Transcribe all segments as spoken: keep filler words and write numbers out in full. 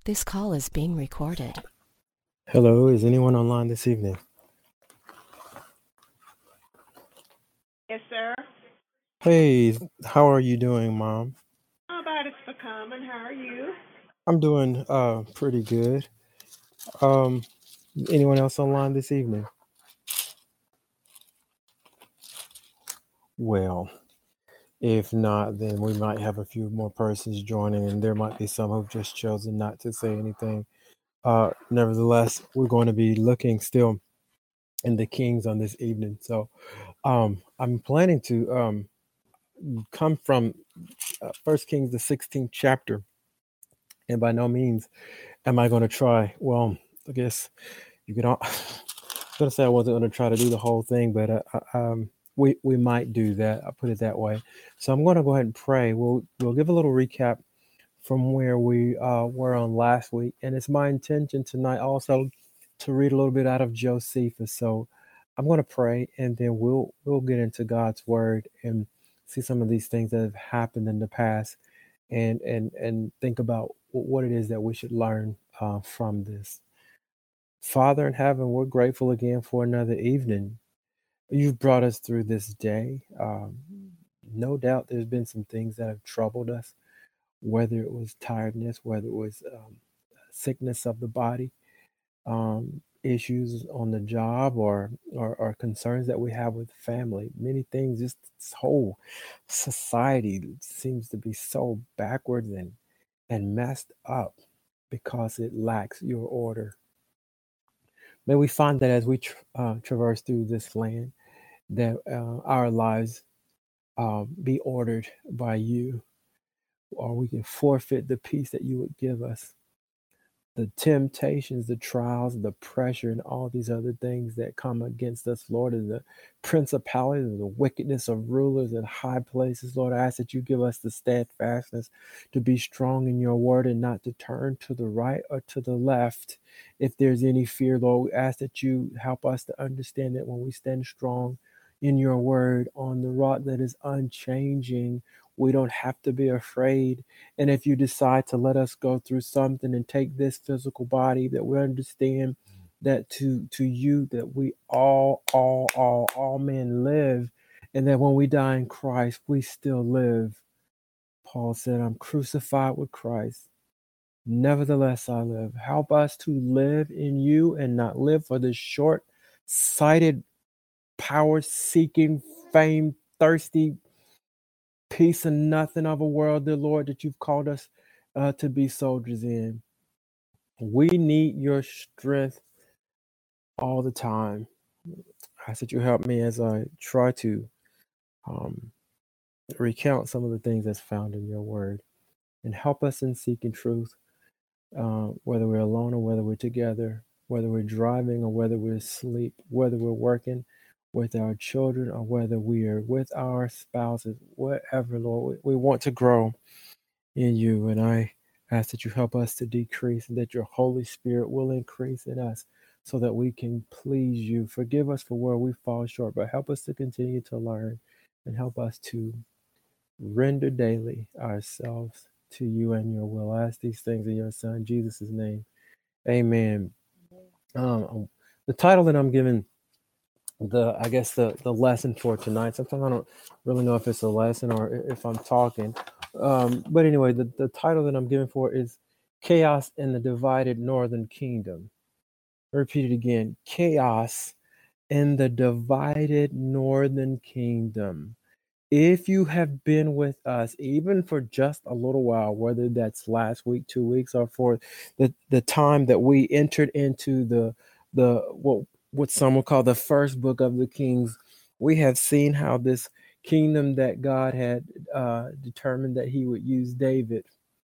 This call is being recorded. Hello, is anyone online this evening? Yes, sir. Hey, how are you doing, Mom? How about it's for coming? How are you? I'm doing uh pretty good. Um, anyone else online this evening? Well, if not, then we might have a few more persons joining, and there might be some who've just chosen not to say anything. Uh, nevertheless, we're going to be looking still in the Kings on this evening. So, um, I'm planning to um come from uh, First Kings, the sixteenth chapter, and by no means am I going to try. Well, I guess you could. All, I was going to say I wasn't going to try to do the whole thing, but uh, uh, um, we we might do that. I'll put it that way. So I'm going to go ahead and pray. We'll we'll give a little recap from where we uh, were on last week, and it's my intention tonight also to read a little bit out of Josephus. So I'm going to pray, and then we'll we'll get into God's word and see some of these things that have happened in the past, and and and think about what it is that we should learn uh, from this. Father in heaven, we're grateful again for another evening. You've brought us through this day. Um, no doubt there's been some things that have troubled us, whether it was tiredness, whether it was um, sickness of the body, um, issues on the job, or, or or concerns that we have with family. Many things, just this whole society seems to be so backwards and, and messed up because it lacks your order. May we find that as we tr- uh, traverse through this land, that uh, our lives um, be ordered by you, or we can forfeit the peace that you would give us. The temptations, the trials, the pressure, and all these other things that come against us, Lord, and the principalities and the wickedness of rulers in high places, Lord, I ask that you give us the steadfastness to be strong in your word and not to turn to the right or to the left. If there's any fear, Lord, we ask that you help us to understand that when we stand strong in your word on the rock that is unchanging, we don't have to be afraid. And if you decide to let us go through something and take this physical body, that we understand that to to you that we all, all, all, all men live, and that when we die in Christ, we still live. Paul said, I'm crucified with Christ. Nevertheless, I live. Help us to live in you and not live for this short sighted, power seeking, fame thirsty piece of nothing of a world, dear Lord, that you've called us uh, to be soldiers in. We need your strength all the time. I ask that you help me as I try to um, recount some of the things that's found in your word, and help us in seeking truth, uh, whether we're alone or whether we're together, whether we're driving or whether we're asleep, whether we're working with our children or whether we are with our spouses, whatever, Lord. We, we want to grow in you, and I ask that you help us to decrease and that your Holy Spirit will increase in us so that we can please you. Forgive us for where we fall short, but help us to continue to learn and help us to render daily ourselves to you and your will. I ask these things in your Son, Jesus' name. Amen. Um, the title that I'm giving the, I guess the, the lesson for tonight, sometimes I don't really know if it's a lesson or if I'm talking. Um, but anyway, the, the title that I'm giving for is Chaos in the Divided Northern Kingdom. I repeat it again, Chaos in the Divided Northern Kingdom. If you have been with us, even for just a little while, whether that's last week, two weeks, or for the, the time that we entered into the the what what some will call the first book of the Kings, we have seen how this kingdom that God had uh, determined that He would use David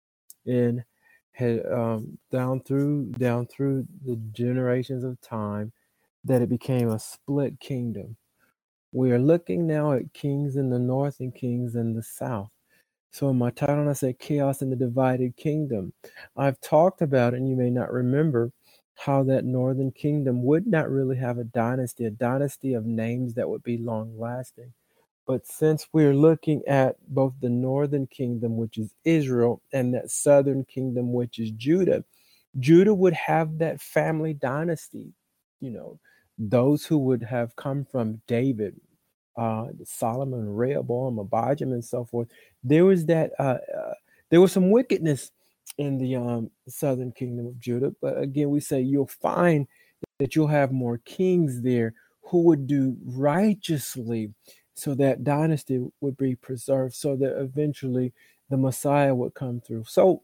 in had um, down through down through the generations of time, that it became a split kingdom. We are looking now at kings in the north and kings in the south. So in my title, I said Chaos in the Divided Kingdom. I've talked about, and you may not remember, how that northern kingdom would not really have a dynasty, a dynasty of names that would be long lasting. But since we're looking at both the northern kingdom, which is Israel, and that southern kingdom, which is Judah, Judah would have that family dynasty, you know, those who would have come from David, uh, Solomon, Rehoboam, Abijam, and so forth. There was that, uh, uh, there was some wickedness in the um, southern kingdom of Judah. But again, we say you'll find that you'll have more kings there who would do righteously so that dynasty would be preserved, so that eventually the Messiah would come through. So,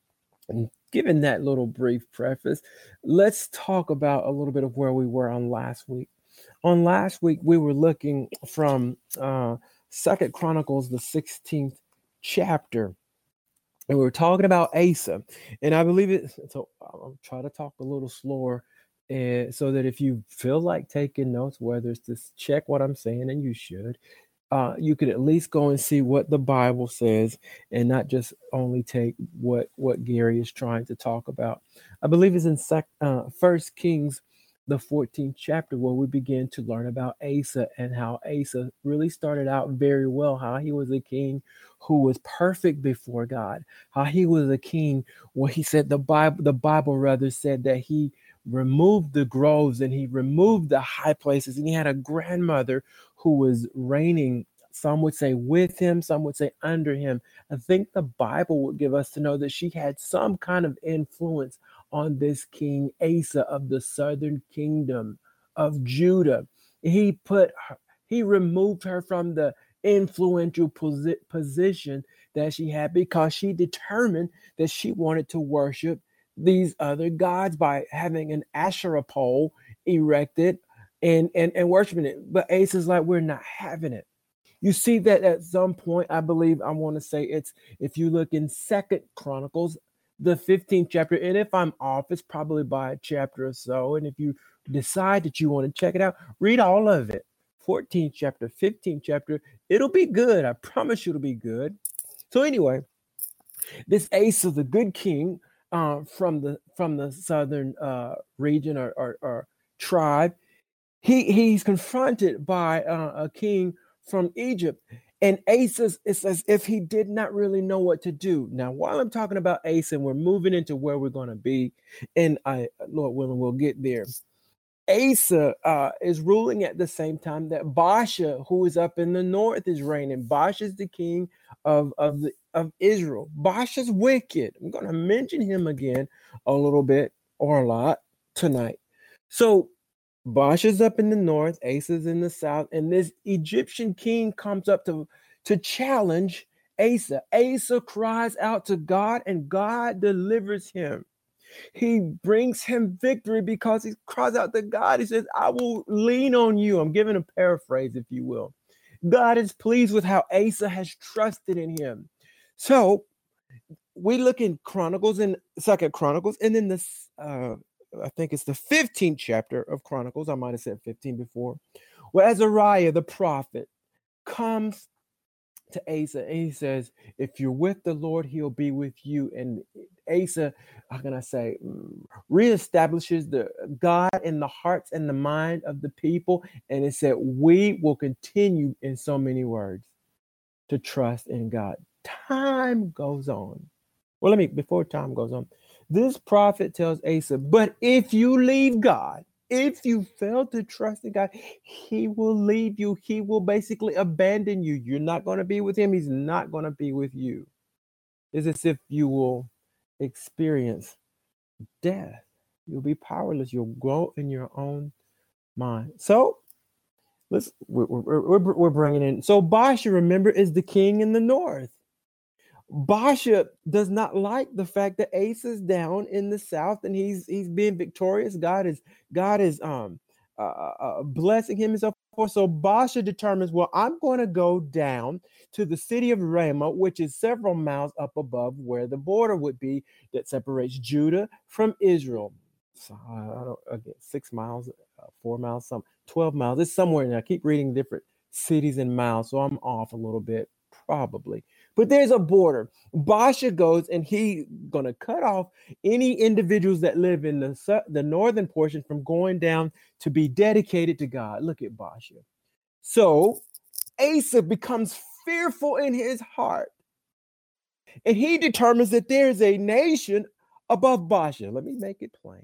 given that little brief preface, let's talk about a little bit of where we were on last week. On last week, we were looking from uh, Second Chronicles, the sixteenth chapter, and we were talking about Asa. And I believe it, so I'll try to talk a little slower, and so that if you feel like taking notes, whether it's to check what I'm saying, and you should, uh, you could at least go and see what the Bible says and not just only take what, what Gary is trying to talk about. I believe it's in sec, uh, First Kings, the fourteenth chapter, where we begin to learn about Asa and how Asa really started out very well, how he was a king who was perfect before God, how he was a king where he said the Bible, the Bible rather said that he removed the groves and he removed the high places, and he had a grandmother who was reigning, some would say with him, some would say under him. I think the Bible would give us to know that she had some kind of influence on this king Asa of the southern kingdom of Judah. He put her, he removed her from the influential posi- position that she had because she determined that she wanted to worship these other gods by having an Asherah pole erected and, and, and worshiping it. But Asa's like, we're not having it. You see that at some point, I believe, I want to say it's, if you look in Second Chronicles, the fifteenth chapter, and if I'm off, it's probably by a chapter or so. And if you decide that you want to check it out, read all of it. fourteenth chapter, fifteenth chapter, it'll be good. I promise you it'll be good. So anyway, this Asa, the good king, uh, from the from the southern uh, region or, or, or tribe, he he's confronted by uh, a king from Egypt. And Asa, it's as if he did not really know what to do. Now, while I'm talking about Asa, and we're moving into where we're going to be, and I, Lord willing, we'll get there. Asa uh, is ruling at the same time that Baasha, who is up in the north, is reigning. Baasha is the king of, of, the, of Israel. Baasha's wicked. I'm going to mention him again a little bit or a lot tonight. So Baasha's up in the north, Asa's in the south, and this Egyptian king comes up to, to challenge Asa. Asa cries out to God, and God delivers him. He brings him victory because he cries out to God. He says, I will lean on you. I'm giving a paraphrase, if you will. God is pleased with how Asa has trusted in him. So we look in Chronicles and Second Chronicles, and then this, uh, I think it's the fifteenth chapter of Chronicles. I might have said fifteen before, where Azariah, the prophet, comes to Asa and he says, if you're with the Lord, he'll be with you. And Asa, how can I say, reestablishes the God in the hearts and the mind of the people. And it said, we will continue, in so many words, to trust in God. Time goes on. Well, let me, before time goes on, this prophet tells Asa, but if you leave God, if you fail to trust in God, he will leave you. He will basically abandon you. You're not going to be with him. He's not going to be with you. It's as if you will experience death. You'll be powerless. You'll grow in your own mind. So let's we're, we're, we're, we're bringing in. So Baasha, remember, is the king in the north. Baasha does not like the fact that Asa is down in the south and he's he's being victorious. God is God is um uh, uh, blessing him and so forth. So Baasha determines, well, I'm going to go down to the city of Ramah, which is several miles up above where the border would be that separates Judah from Israel. So uh, I don't again six miles, uh, four miles, some twelve miles. It's somewhere in there. I keep reading different cities and miles, so I'm off a little bit probably. But there's a border. Baasha goes and he's going to cut off any individuals that live in the, the northern portion from going down to be dedicated to God. Look at Baasha. So Asa becomes fearful in his heart. And he determines that there's a nation above Basha. Let me make it plain.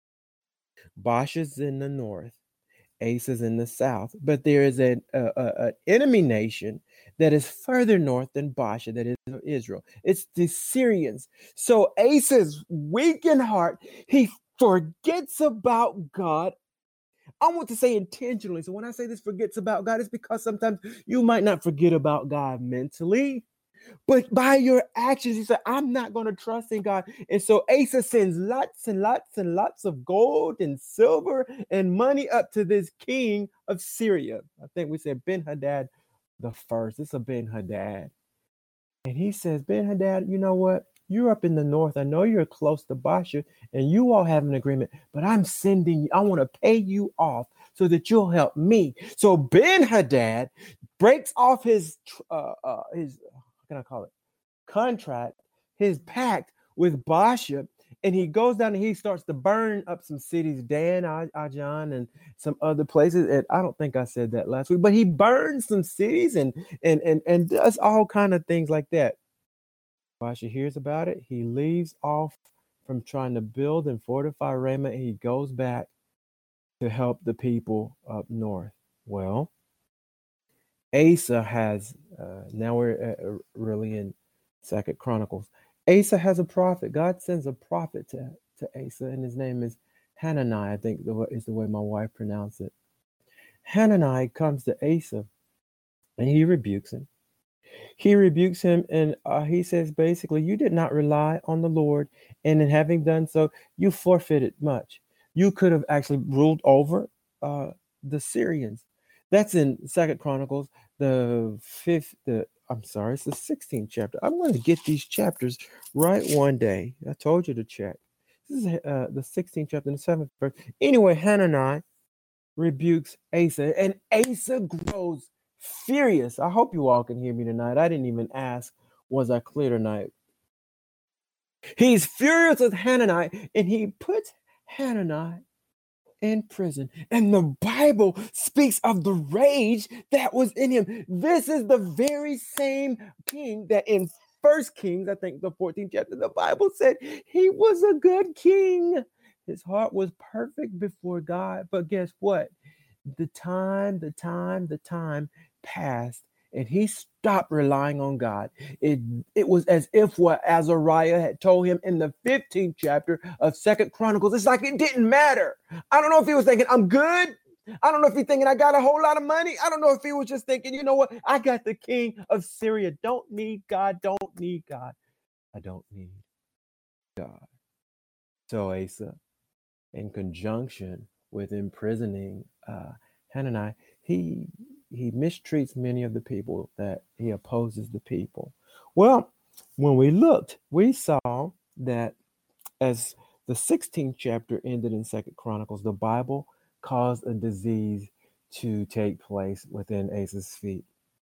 Basha's in the north, Asa is in the south, but there is an a, a, an enemy nation that is further north than Basha, that is Israel. It's the Syrians. So Asa's weak in heart. He forgets about God. I want to say intentionally. So when I say this forgets about God, it's because sometimes you might not forget about God mentally, but by your actions, you say, I'm not going to trust in God. And so Asa sends lots and lots and lots of gold and silver and money up to this king of Syria. I think we said Ben-Hadad the first. It's a Ben-Hadad. And he says, Ben-Hadad, you know what? You're up in the north. I know you're close to Basha, and you all have an agreement, but I'm sending you, I want to pay you off so that you'll help me. So Ben-Hadad breaks off his, uh, uh, his, how can I call it? Contract, his pact with Basha, and he goes down and he starts to burn up some cities, Dan, Ajan, and some other places. And I don't think I said that last week, but he burns some cities and and and and does all kind of things like that. Basha hears about it. He leaves off from trying to build and fortify Ramah, and he goes back to help the people up north. Well, Asa has uh, now we're uh, really in Second Chronicles. Asa has a prophet. God sends a prophet to, to Asa, and his name is Hanani. I think the, is the way my wife pronounced it. Hanani comes to Asa, and he rebukes him. He rebukes him, and uh, he says, basically, you did not rely on the Lord, and in having done so, you forfeited much. You could have actually ruled over uh, the Syrians. That's in Second Chronicles, the fifth, the I'm sorry, it's the sixteenth chapter. I'm going to get these chapters right one day. I told you to check. This is uh, the sixteenth chapter and the seventh verse. Anyway, Hanani rebukes Asa, and Asa grows furious. I hope you all can hear me tonight. I didn't even ask, was I clear tonight? He's furious with Hanani, and he puts Hanani in prison. And the Bible speaks of the rage that was in him. This is the very same king that in First Kings, I think the fourteenth chapter, the Bible said he was a good king. His heart was perfect before God. But guess what? The time, the time, the time passed, and he stopped relying on God. It, it was as if what Azariah had told him in the fifteenth chapter of Second Chronicles. It's like it didn't matter. I don't know if he was thinking, I'm good. I don't know if he's thinking, I got a whole lot of money. I don't know if he was just thinking, you know what? I got the king of Syria. Don't need God. Don't need God. I don't need God. So Asa, in conjunction with imprisoning uh, Hanani, he he mistreats many of the people, that he opposes the people. Well, when we looked, we saw that as the sixteenth chapter ended in Second Chronicles, the Bible caused a disease to take place within Asa's feet.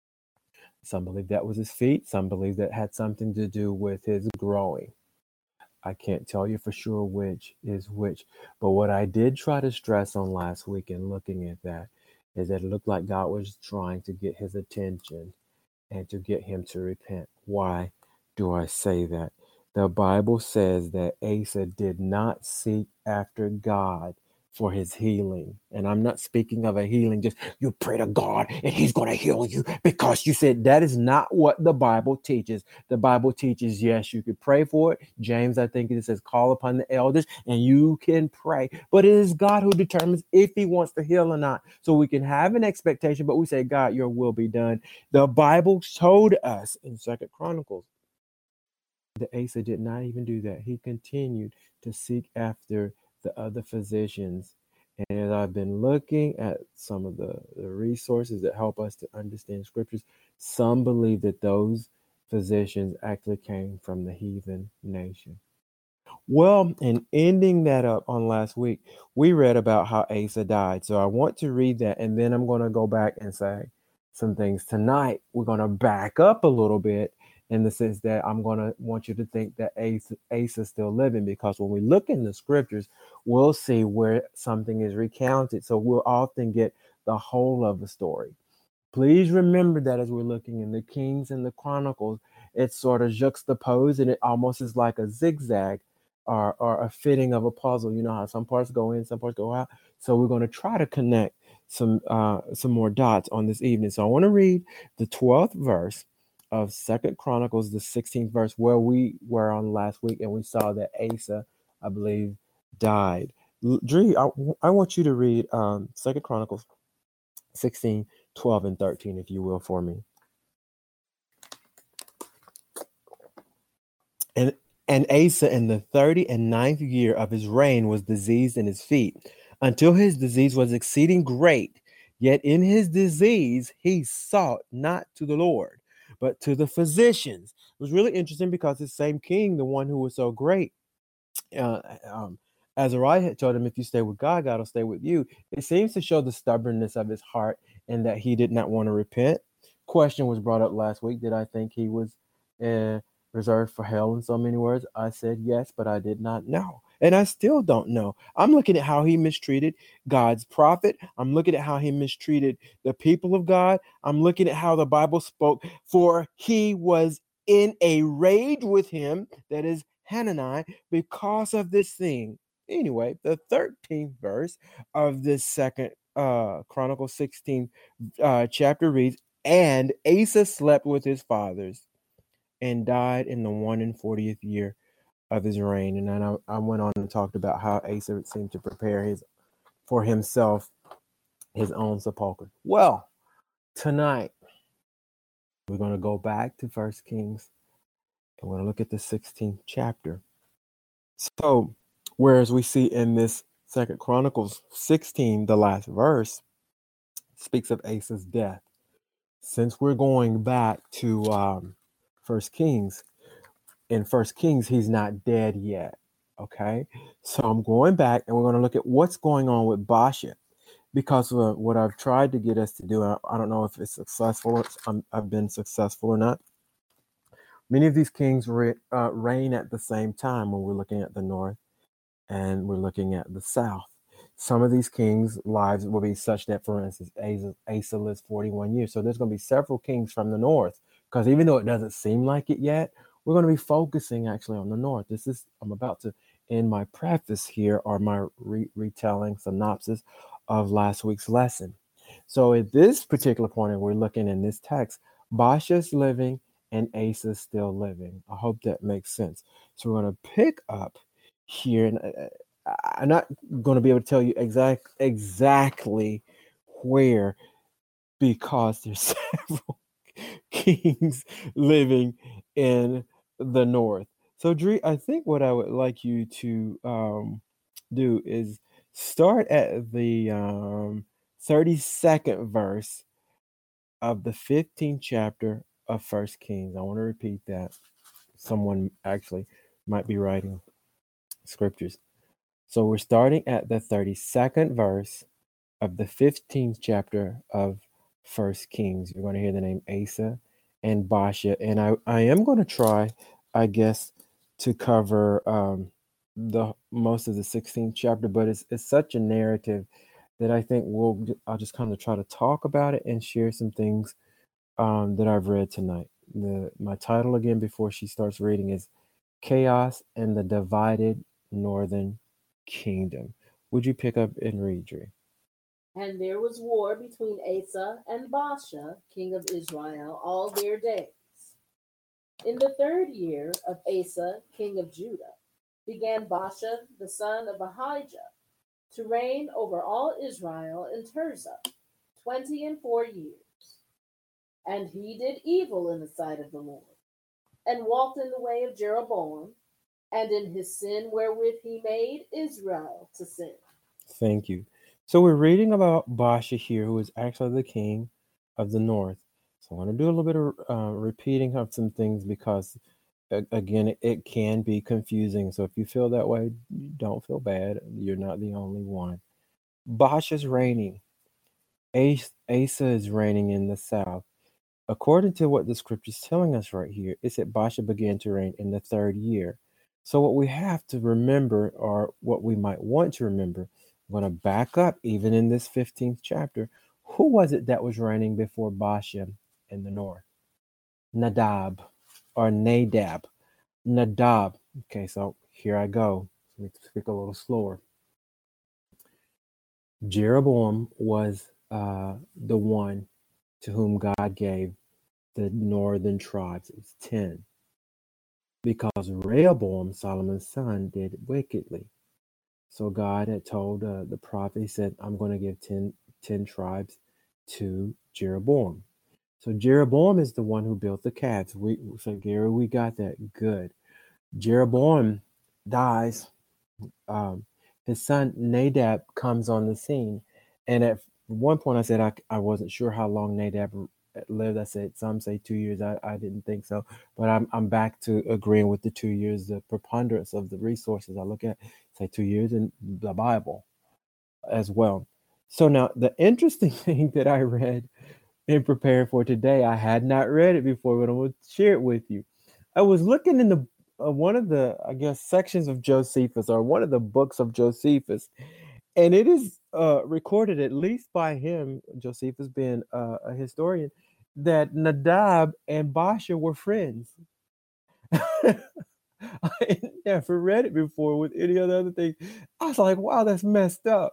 Some believe that was his feet. Some believe that had something to do with his growing. I can't tell you for sure which is which. But what I did try to stress on last week in looking at that is that it looked like God was trying to get his attention and to get him to repent. Why do I say that? The Bible says that Asa did not seek after God for his healing. And I'm not speaking of a healing, just you pray to God and he's going to heal you because you said. That is not what the Bible teaches. The Bible teaches, yes, you could pray for it. James, I think it says, call upon the elders and you can pray. But it is God who determines if he wants to heal or not. So we can have an expectation, but we say, God, your will be done. The Bible told us in Second Chronicles that Asa did not even do that. He continued to seek after the other physicians. And as I've been looking at some of the, the resources that help us to understand scriptures, some believe that those physicians actually came from the heathen nation. Well, in ending that up on last week, we read about how Asa died. So I want to read that, and then I'm going to go back and say some things. Tonight, we're going to back up a little bit in the sense that I'm going to want you to think that Asa, Asa is still living, because when we look in the scriptures, we'll see where something is recounted. So we'll often get the whole of the story. Please remember that as we're looking in the Kings and the Chronicles, it's sort of juxtaposed and it almost is like a zigzag. are, are a fitting of a puzzle. You know how some parts go in, some parts go out. So we're going to try to connect some uh, some more dots on this evening. So I want to read the twelfth verse of Second Chronicles, the sixteenth verse, where we were on last week, and we saw that Asa, I believe, died. L- Dree, I, I want you to read um, Second Chronicles sixteen, twelve, and thirteen, if you will, for me. And and Asa in the thirty and ninth year of his reign was diseased in his feet, until his disease was exceeding great. Yet in his disease he sought not to the Lord, but to the physicians. It was really interesting because the same king, the one who was so great, uh, um, Azariah had told him, if you stay with God, God will stay with you. It seems to show the stubbornness of his heart and that he did not want to repent. Question was brought up last week. Did I think he was uh, reserved for hell in so many words? I said yes, but I did not know. And I still don't know. I'm looking at how he mistreated God's prophet. I'm looking at how he mistreated the people of God. I'm looking at how the Bible spoke, for he was in a rage with him, that is Hanani, because of this thing. Anyway, the thirteenth verse of this second uh Chronicles sixteen uh chapter reads, and Asa slept with his fathers and died in the one and fortieth year of his reign. And then I, I went on and talked about how Asa seemed to prepare his for himself his own sepulcher. Well, tonight we're going to go back to First Kings. I'm going to look at the sixteenth chapter. So, whereas we see in this Second Chronicles sixteen, the last verse speaks of Asa's death. Since we're going back to um, First Kings, in First Kings, he's not dead yet. Okay, so I'm going back and we're going to look at what's going on with Baasha, because of what I've tried to get us to do. I, I don't know if it's successful. Or I'm, I've been successful or not. Many of these kings re, uh, reign at the same time when we're looking at the north and we're looking at the south. Some of these kings' lives will be such that, for instance, Asa, Asa lives forty-one years. So there's going to be several kings from the north, because even though it doesn't seem like it yet, we're going to be focusing actually on the north. This is, I'm about to end my preface here, or my re- retelling synopsis of last week's lesson. So at this particular point, we're looking in this text, Baasha's living and Asa's still living. I hope that makes sense. So we're going to pick up here, and uh, I'm not going to be able to tell you exact exactly where, because there's several kings living in the north. So Dree, I think what I would like you to um, do is start at the um, thirty-second verse of the fifteenth chapter of First Kings. I want to repeat that. Someone actually might be writing scriptures. So we're starting at the thirty-second verse of the fifteenth chapter of First Kings. You're going to hear the name Asa and Baasha. And I, I am going to try, I guess, to cover um, the most of the sixteenth chapter, but it's, it's such a narrative that I think we'll I'll just kind of try to talk about it and share some things um, that I've read tonight. The my title again before she starts reading is Chaos and the Divided Northern Kingdom. Would you pick up and read, Dree? And there was war between Asa and Baasha, king of Israel, all their days. In the third year of Asa, king of Judah, began Baasha, the son of Ahijah, to reign over all Israel in Tirzah, twenty and four years. And he did evil in the sight of the Lord, and walked in the way of Jeroboam, and in his sin wherewith he made Israel to sin. Thank you. So we're reading about Baasha here, who is actually the king of the north. So I want to do a little bit of uh, repeating of some things, because again, it, it can be confusing. So if you feel that way, don't feel bad. You're not the only one. Baasha's reigning. Asa is reigning in the south. According to what the scripture is telling us right here, it said Baasha began to reign in the third year. So what we have to remember, or what we might want to remember, I'm going to back up even in this fifteenth chapter. Who was it that was reigning before Baasha in the north? Nadab, or Nadab. Nadab. Okay, so Here I go. Let me speak a little slower. Jeroboam was uh, the one to whom God gave the northern tribes. It's ten. Because Rehoboam, Solomon's son, did wickedly. So God had told uh, the prophet, he said, I'm going to give ten, ten tribes to Jeroboam. So Jeroboam is the one who built the calves. We so Gary, we got that good. Jeroboam dies. Um, his son Nadab comes on the scene, and at one point I said I, I wasn't sure how long Nadab lived. I said some say two years. I, I didn't think so, but I'm I'm back to agreeing with the two years. The preponderance of the resources I look at say two years in the Bible as well. So now the interesting thing that I read in preparing for today, I had not read it before, but I'm going to share it with you. I was looking in the uh, one of the, I guess, sections of Josephus, or one of the books of Josephus, and it is uh, recorded, at least by him, Josephus being uh, a historian, that Nadab and Baasha were friends. I never read it before with any other other thing. I was like, wow, that's messed up.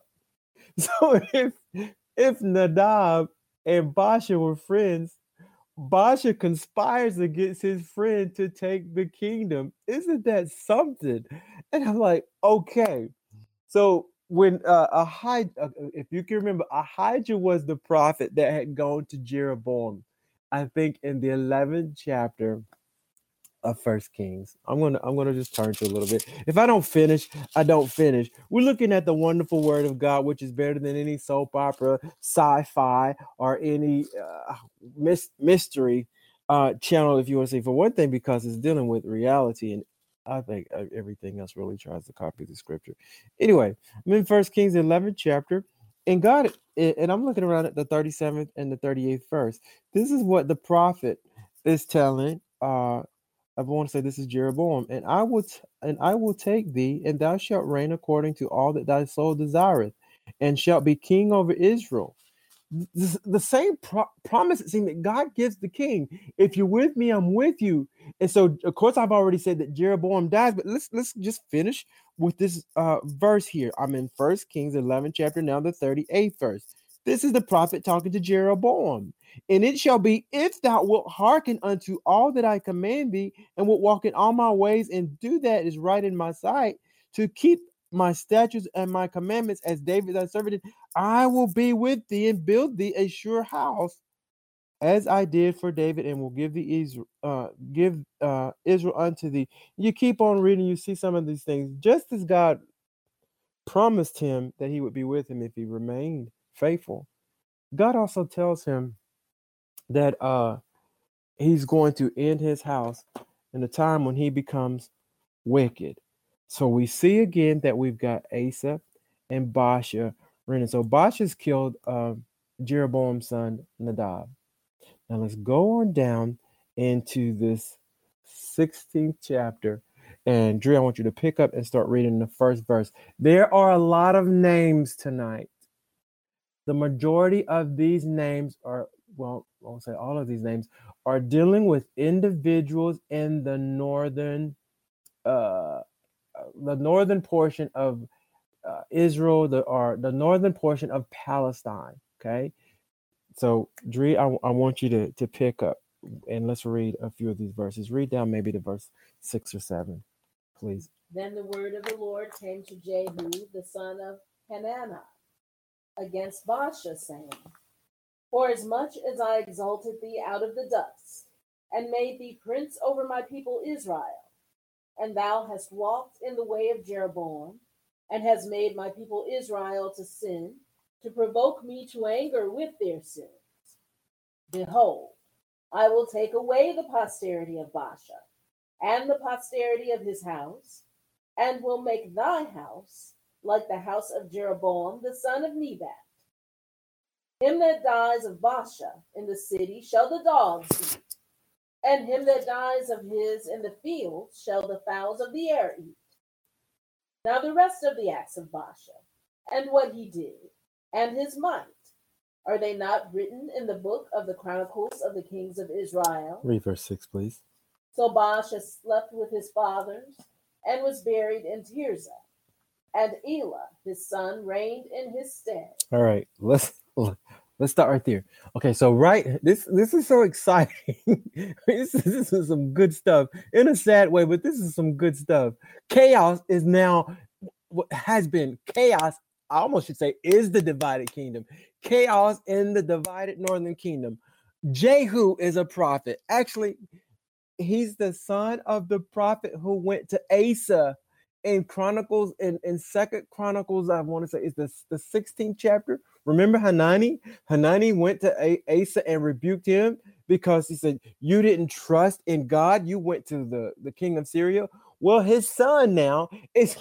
So if if Nadab and Baasha were friends, Baasha conspires against his friend to take the kingdom. Isn't that something? And I'm like, okay. So when uh, Ahijah, uh, if you can remember, Ahijah was the prophet that had gone to Jeroboam, I think in the eleventh chapter of First Kings. I'm gonna I'm gonna just turn to a little bit. If I don't finish, I don't finish. We're looking at the wonderful Word of God, which is better than any soap opera, sci-fi, or any uh, mis- mystery uh, channel, if you want to say. For one thing, because it's dealing with reality, and I think uh, everything else really tries to copy the scripture. Anyway, I'm in First Kings eleventh chapter, and God, and I'm looking around at the thirty-seventh and the thirty-eighth verse. This is what the prophet is telling. Uh, I want to say this is Jeroboam, and I will t- and I will take thee, and thou shalt reign according to all that thy soul desireth, and shalt be king over Israel. This, the same pro- promise it seems that God gives the king. If you're with me, I'm with you. And so, of course, I've already said that Jeroboam dies, but let's let's just finish with this uh, verse here. I'm in First Kings eleven chapter now, the thirty-eighth verse. This is the prophet talking to Jeroboam. And it shall be, if thou wilt hearken unto all that I command thee, and wilt walk in all my ways, and do that is right in my sight, to keep my statutes and my commandments, as David thy servant did, I will be with thee and build thee a sure house, as I did for David, and will give thee Israel, uh, give uh, Israel unto thee. You keep on reading, you see some of these things, just as God promised him that he would be with him if he remained faithful. God also tells him that uh, he's going to end his house in a time when he becomes wicked. So we see again that we've got Asa and Baasha reigning. So Baasha's killed uh, Jeroboam's son Nadab. Now let's go on down into this sixteenth chapter. And Drew, I want you to pick up and start reading the first verse. There are a lot of names tonight. The majority of these names are, well, I won't say all of these names, are dealing with individuals in the northern uh, the northern portion of uh, Israel, the or the northern portion of Palestine. Okay, so Dree, I, I want you to to pick up and let's read a few of these verses. Read down maybe to verse six or seven, please. Then the word of the Lord came to Jehu, the son of Hanani, against Baasha, saying, For as much as I exalted thee out of the dust, and made thee prince over my people Israel, and thou hast walked in the way of Jeroboam, and hast made my people Israel to sin, to provoke me to anger with their sins. Behold, I will take away the posterity of Baasha, and the posterity of his house, and will make thy house like the house of Jeroboam the son of Nebat. Him that dies of Baasha in the city shall the dogs eat, and him that dies of his in the field shall the fowls of the air eat. Now the rest of the acts of Baasha, and what he did, and his might, are they not written in the book of the Chronicles of the kings of Israel? Read verse six, please. So Baasha slept with his fathers, and was buried in Tirzah. And Elah, his son, reigned in his stead. All right, let's let's start right there. Okay, so right, this this is so exciting. this, this is some good stuff in a sad way, but this is some good stuff. Chaos is now what has been chaos. I almost should say is the divided kingdom. Chaos in the divided northern kingdom. Jehu is a prophet. Actually, he's the son of the prophet who went to Asa in Chronicles, in, in Second Chronicles, I want to say it's the, the sixteenth chapter. Remember Hanani? Hanani went to A- Asa and rebuked him because he said, you didn't trust in God. You went to the, the king of Syria. Well, his son now is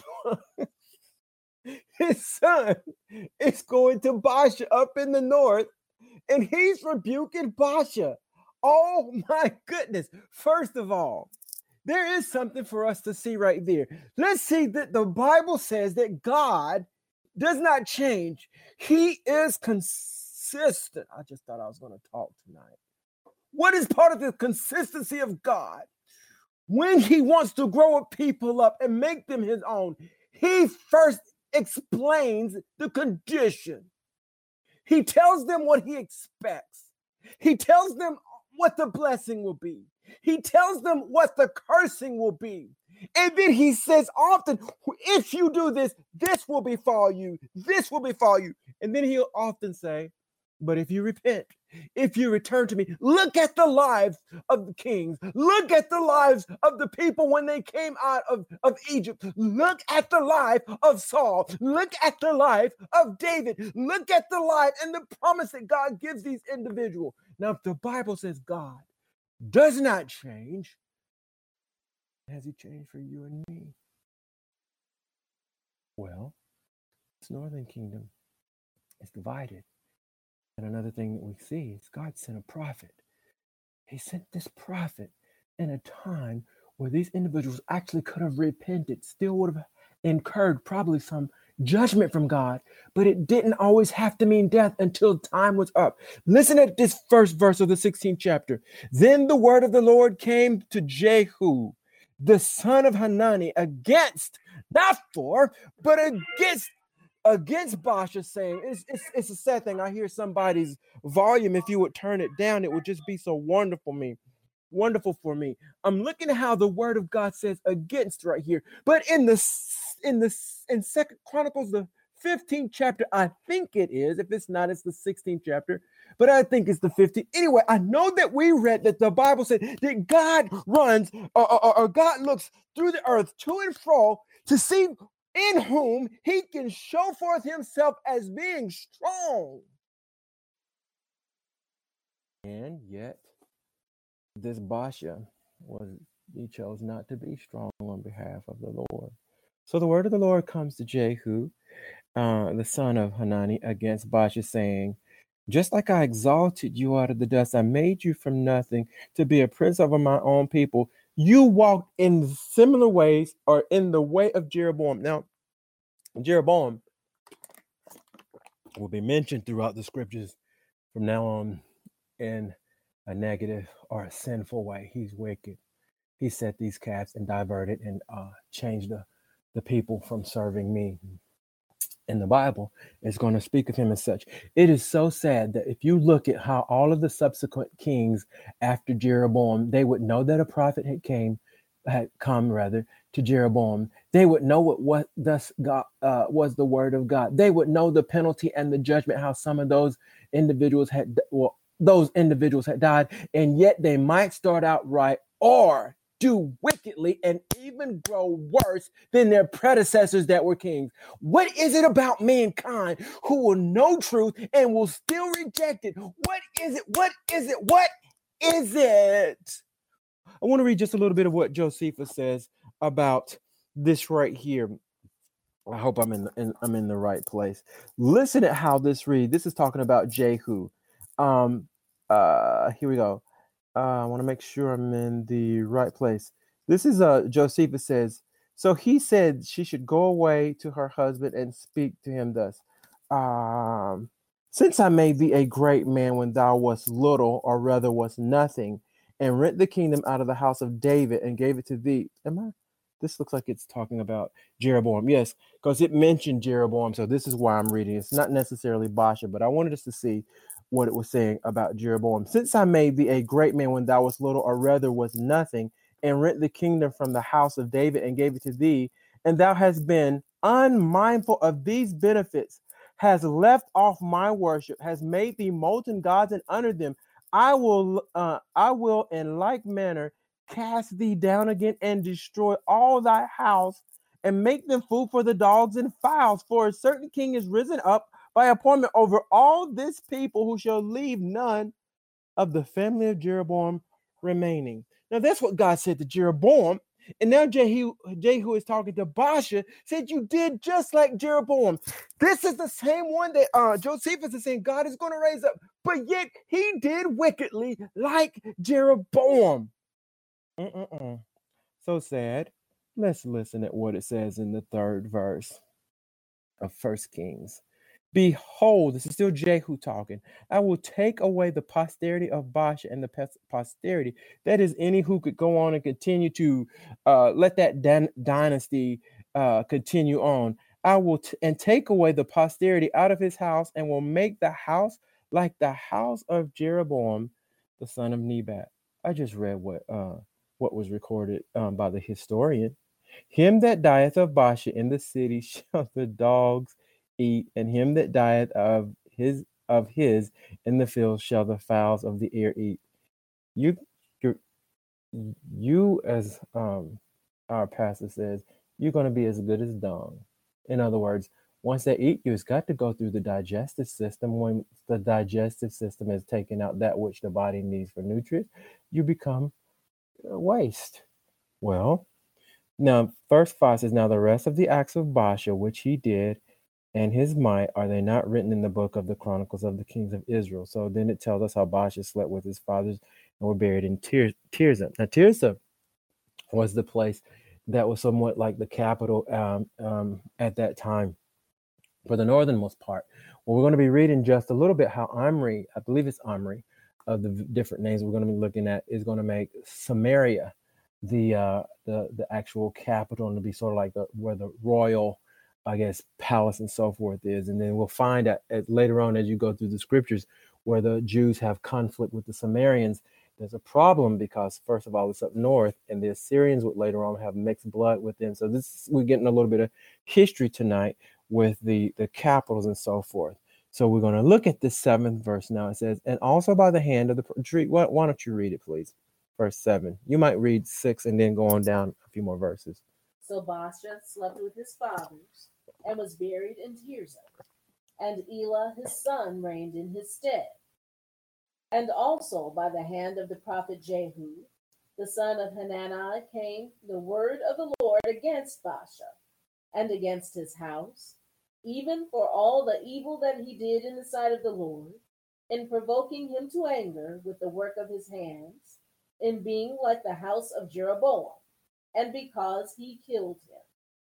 his son is going to Baasha up in the north, and he's rebuking Baasha. Oh my goodness. First of all, there is something for us to see right there. Let's see that the Bible says that God does not change. He is consistent. I just thought I was going to talk tonight. What is part of the consistency of God? When he wants to grow a people up and make them his own, he first explains the condition. He tells them what he expects. He tells them what the blessing will be. He tells them what the cursing will be. And then he says often, if you do this, this will befall you. This will befall you. And then he'll often say, but if you repent, if you return to me, look at the lives of the kings. Look at the lives of the people when they came out of, of Egypt. Look at the life of Saul. Look at the life of David. Look at the life and the promise that God gives these individuals. Now, if the Bible says God does not change, has he changed for you and me? Well, this northern kingdom is divided. And another thing that we see is God sent a prophet. He sent this prophet in a time where these individuals actually could have repented, still would have incurred probably some judgment from God, but it didn't always have to mean death until time was up. Listen at this first verse of the sixteenth chapter. Then the word of the Lord came to Jehu, the son of Hanani, against, not for, but against against Baasha, saying, it's, it's, it's a sad thing. I hear somebody's volume. If you would turn it down, it would just be so wonderful me. Wonderful for me. I'm looking at how the word of God says against right here. But in the in the in Second Chronicles, the fifteenth chapter, I think it is. If it's not, it's the sixteenth chapter. But I think it's the fifteenth. Anyway, I know that we read that the Bible said that God runs or, or, or God looks through the earth to and fro to see in whom he can show forth himself as being strong. And yet, this Baasha was, he chose not to be strong on behalf of the Lord. So the word of the Lord comes to Jehu, uh, the son of Hanani, against Baasha, saying, just like I exalted you out of the dust, I made you from nothing to be a prince over my own people. You walked in similar ways, or in the way of Jeroboam. Now, Jeroboam will be mentioned throughout the scriptures from now on in a negative or a sinful way. He's wicked. He set these calves and diverted and uh, changed the, the people from serving me. And the Bible is going to speak of him as such. It is so sad that if you look at how all of the subsequent kings after Jeroboam, they would know that a prophet had came, had come rather to Jeroboam. They would know what what thus God uh, was the word of God. They would know the penalty and the judgment. How some of those individuals had well, those individuals had died, and yet they might start out right or do wickedly and even grow worse than their predecessors that were kings. What is it about mankind who will know truth and will still reject it? What is it? What is it? What is it? I want to read just a little bit of what Josephus says about this right here. I hope I'm in, the, in I'm in the right place. Listen at how this reads. This is talking about Jehu. Um, uh, here we go. Uh, I want to make sure I'm in the right place. This is uh, Josephus says, so he said she should go away to her husband and speak to him thus. Um, Since I made thee a great man when thou wast little, or rather wast nothing, and rent the kingdom out of the house of David and gave it to thee. Am I? This looks like it's talking about Jeroboam. Yes, because it mentioned Jeroboam. So this is why I'm reading. It's not necessarily Baasha, but I wanted us to see what it was saying about Jeroboam. Since I made thee a great man when thou wast little, or rather was nothing, and rent the kingdom from the house of David and gave it to thee, and thou hast been unmindful of these benefits, has left off my worship, has made thee molten gods and honored them, I will, uh, I will in like manner cast thee down again and destroy all thy house and make them food for the dogs and fowls. For a certain king is risen up by appointment over all this people, who shall leave none of the family of Jeroboam remaining. Now that's what God said to Jeroboam. And now Jehu, Jehu is talking to Baasha, said, you did just like Jeroboam. This is the same one that uh, Josephus is saying God is going to raise up. But yet he did wickedly like Jeroboam. Mm-mm-mm. So sad. Let's listen at what it says in the third verse of First Kings. Behold, this is still Jehu talking. I will take away the posterity of Baasha and the posterity. That is any who could go on and continue to uh, let that dan- dynasty uh, continue on. I will t- and take away the posterity out of his house, and will make the house like the house of Jeroboam, the son of Nebat. I just read what uh, what was recorded um, by the historian. Him that dieth of Baasha in the city shall the dogs eat, and him that dieth of his of his in the field shall the fowls of the air eat. You, you, you as um, our pastor says, you're going to be as good as dung. In other words, once they eat you, it's got to go through the digestive system. When the digestive system has taken out that which the body needs for nutrients, you become waste. Well, now, verse five says, now the rest of the acts of Baasha, which he did, and his might, are they not written in the book of the Chronicles of the Kings of Israel? So then it tells us how Baasha slept with his fathers and were buried in Tir- Tirzah. Now, Tirzah was the place that was somewhat like the capital um, um, at that time for the northernmost part. Well, we're going to be reading just a little bit how Omri, I believe it's Omri, of the different names we're going to be looking at, is going to make Samaria the uh, the the actual capital, and to be sort of like the where the royal, I guess, palace and so forth is. And then we'll find out at, later on as you go through the scriptures where the Jews have conflict with the Samaritans. There's a problem because, first of all, it's up north, and the Assyrians would later on have mixed blood with them. So this we're getting a little bit of history tonight with the the capitals and so forth. So we're going to look at the seventh verse now. It says, and also by the hand of the tree. Why, why don't you read it, please? Verse seven. You might read six and then go on down a few more verses. So Baasha slept with his fathers and was buried in Tirzah, and Elah his son reigned in his stead. And also by the hand of the prophet Jehu, the son of Hanani, came the word of the Lord against Baasha and against his house, even for all the evil that he did in the sight of the Lord, in provoking him to anger with the work of his hands, in being like the house of Jeroboam, and because he killed him.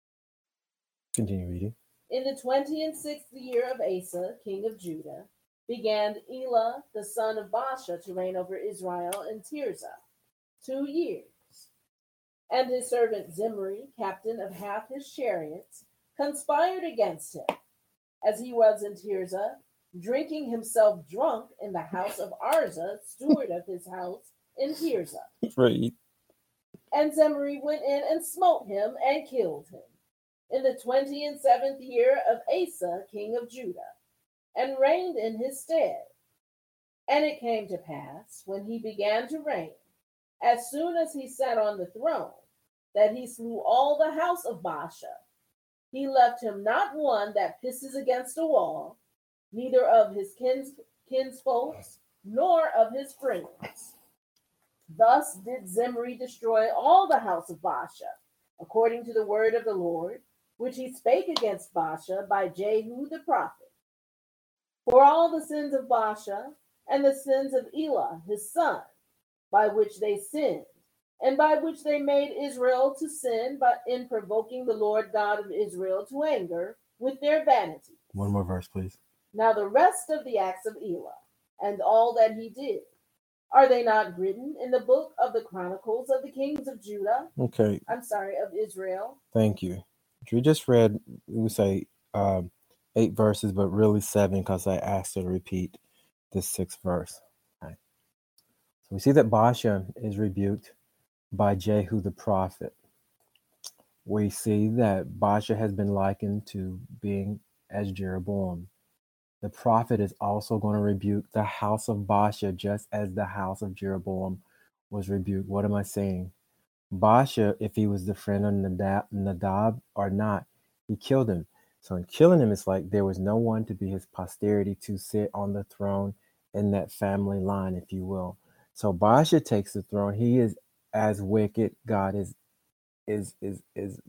Continue reading. In the twenty and sixth year of Asa, king of Judah, began Elah, the son of Baasha, to reign over Israel in Tirzah, two years. And his servant Zimri, captain of half his chariots, conspired against him, as he was in Tirzah, drinking himself drunk in the house of Arza, steward of his house in Tirzah. Right. And Zimri went in and smote him and killed him in the twenty and seventh year of Asa, king of Judah, and reigned in his stead. And it came to pass, when he began to reign, as soon as he sat on the throne, that he slew all the house of Baasha. He left him not one that pisses against a wall, neither of his kins, kinsfolks, nor of his friends. Thus did Zimri destroy all the house of Baasha, according to the word of the Lord, which he spake against Baasha by Jehu the prophet. For all the sins of Baasha, and the sins of Elah his son, by which they sinned, and by which they made Israel to sin, but in provoking the Lord God of Israel to anger with their vanity. One more verse, please. Now the rest of the acts of Elah, and all that he did, Are they not written in the book of the Chronicles of the Kings of Judah? Okay, I'm sorry, of Israel. thank you. We just read, we say um, eight verses, but really seven because I asked her to repeat the sixth verse. Okay. So we see that Baasha is rebuked by Jehu the prophet. We see that Baasha has been likened to being as Jeroboam. The prophet is also going to rebuke the house of Baasha just as the house of Jeroboam was rebuked. What am I saying? Baasha, if he was the friend of Nadab, Nadab or not, he killed him. So in killing him, it's like there was no one to be his posterity to sit on the throne in that family line, if you will. So Baasha takes the throne. He is as wicked. God is is is is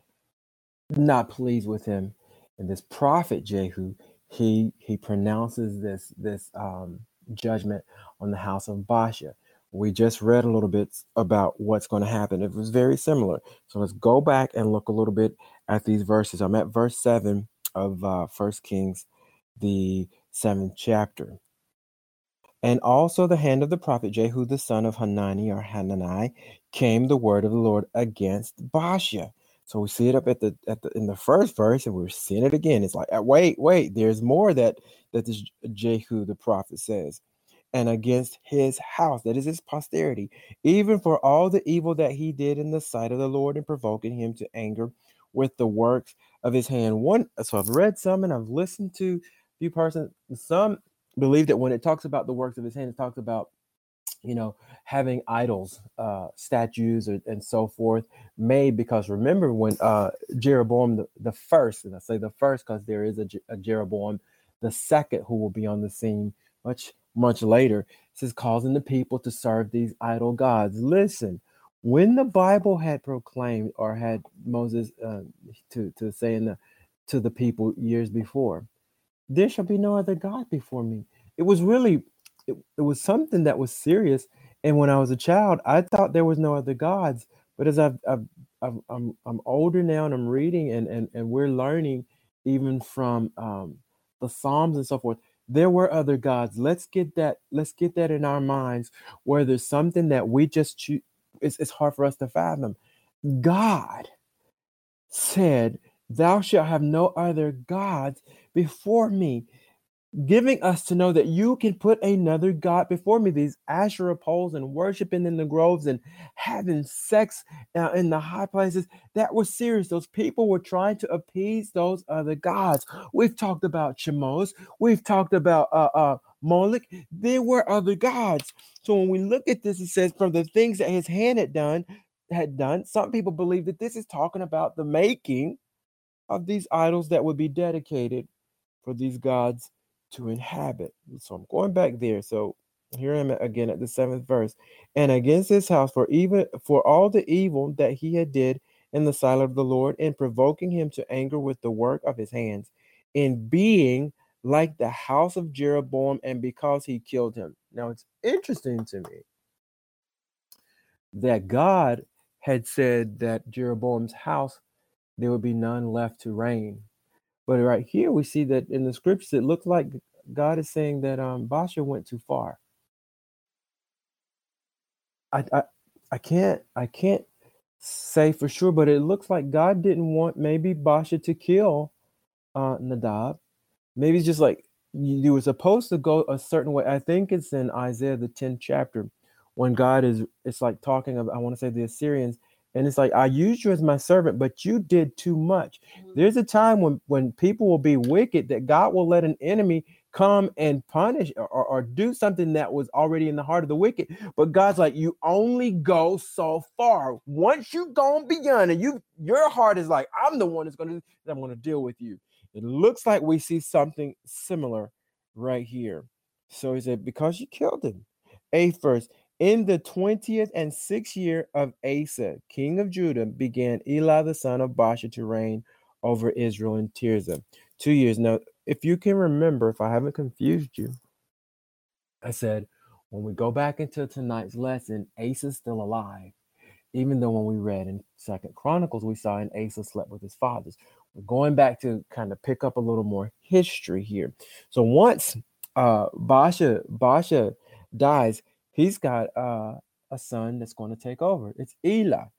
not pleased with him. And this prophet Jehu, he he pronounces this this um, judgment on the house of Baasha. We just read a little bit about what's going to happen. It was very similar. So let's go back and look a little bit at these verses. I'm at verse seven of uh, First Kings, the seventh chapter. And also the hand of the prophet Jehu, the son of Hanani or Hanani, came the word of the Lord against Baasha. So we see it up at the at the in the first verse, and we're seeing it again. It's like, wait, wait, there's more that that this Jehu the prophet says. And against his house, that is his posterity, even for all the evil that he did in the sight of the Lord, and provoking him to anger with the works of his hand. One, so I've read some and I've listened to a few persons. Some believe that when it talks about the works of his hand, it talks about, you know, having idols, uh, statues, or, and so forth made. Because remember when uh, Jeroboam the, the first, and I say the first because there is a, a Jeroboam the second who will be on the scene much much later, says causing the people to serve these idol gods. Listen, when the Bible had proclaimed or had Moses uh, to to say in the to the people years before, there shall be no other God before me. It was really, it, it was something that was serious. And when I was a child, I thought there was no other gods. But as I've, I've, I've I'm I'm older now, and I'm reading, and and and we're learning even from um, the Psalms and so forth. There were other gods. Let's get that. Let's get that in our minds, where there's something that we just choose. It's, it's hard for us to fathom. God said, "Thou shalt have no other gods before me," giving us to know that you can put another God before me. These Asherah poles and worshiping in the groves and having sex uh, in the high places, that was serious. Those people were trying to appease those other gods. We've talked about Chemosh. We've talked about uh, uh, Moloch. There were other gods. So when we look at this, it says from the things that his hand had done, had done, some people believe that this is talking about the making of these idols that would be dedicated for these gods to inhabit. So I'm going back there. So here I am again at the seventh verse. And against his house, for even for all the evil that he had did in the sight of the Lord, and provoking him to anger with the work of his hands, in being like the house of Jeroboam, and because he killed him. Now it's interesting to me that God had said that Jeroboam's house, there would be none left to reign. But right here, we see that in the scriptures, it looks like God is saying that um, Baasha went too far. I, I, I can't, I can't say for sure, but it looks like God didn't want maybe Baasha to kill uh, Nadab. Maybe it's just like you, you were supposed to go a certain way. I think it's in Isaiah the tenth chapter when God is, it's like talking about, I want to say the Assyrians. And it's like, I used you as my servant, but you did too much. Mm-hmm. There's a time when, when people will be wicked, that God will let an enemy come and punish or, or, or do something that was already in the heart of the wicked. But God's like, you only go so far. Once you've gone beyond and you, your heart is like, I'm the one that's going to, I'm going to deal with you. It looks like we see something similar right here. So he said, because you killed him. Eighth verse. In the twentieth and sixth year of Asa, king of Judah, began Elah the son of Baasha to reign over Israel in Tirzah. Two years. Now, if you can remember, if I haven't confused you, I said, when we go back into tonight's lesson, Asa's still alive. Even though when we read in Second Chronicles, we saw in Asa slept with his fathers. We're going back to kind of pick up a little more history here. So once uh, Baasha, Baasha dies, he's got uh, a son that's going to take over. It's Elah.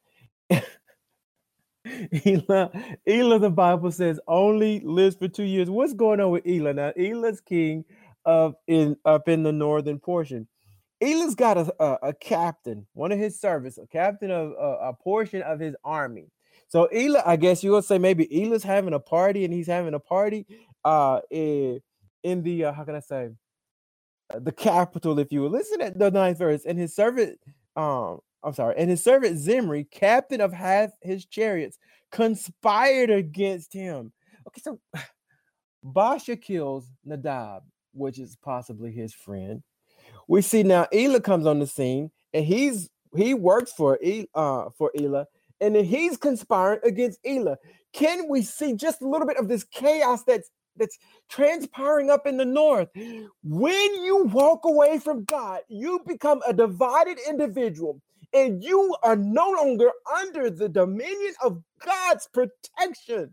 Elah, Elah, the Bible says, only lives for two years. What's going on with Elah? Now, Elah's king of in up in the northern portion. Elah's got a, a, a captain, one of his servants, a captain of a, a portion of his army. So Elah, I guess you would say maybe Elah's having a party, and he's having a party uh, in, in the, uh, how can I say, the capital, if you will. Listen at the ninth verse. And his servant, um, I'm sorry, and his servant Zimri, captain of half his chariots, conspired against him. Okay, so Baasha kills Nadab, which is possibly his friend. We see now Elah comes on the scene, and he's he works for uh for Elah, and then he's conspiring against Elah. Can we see just a little bit of this chaos that's that's transpiring up in the north? When you walk away from God, you become a divided individual, and you are no longer under the dominion of God's protection.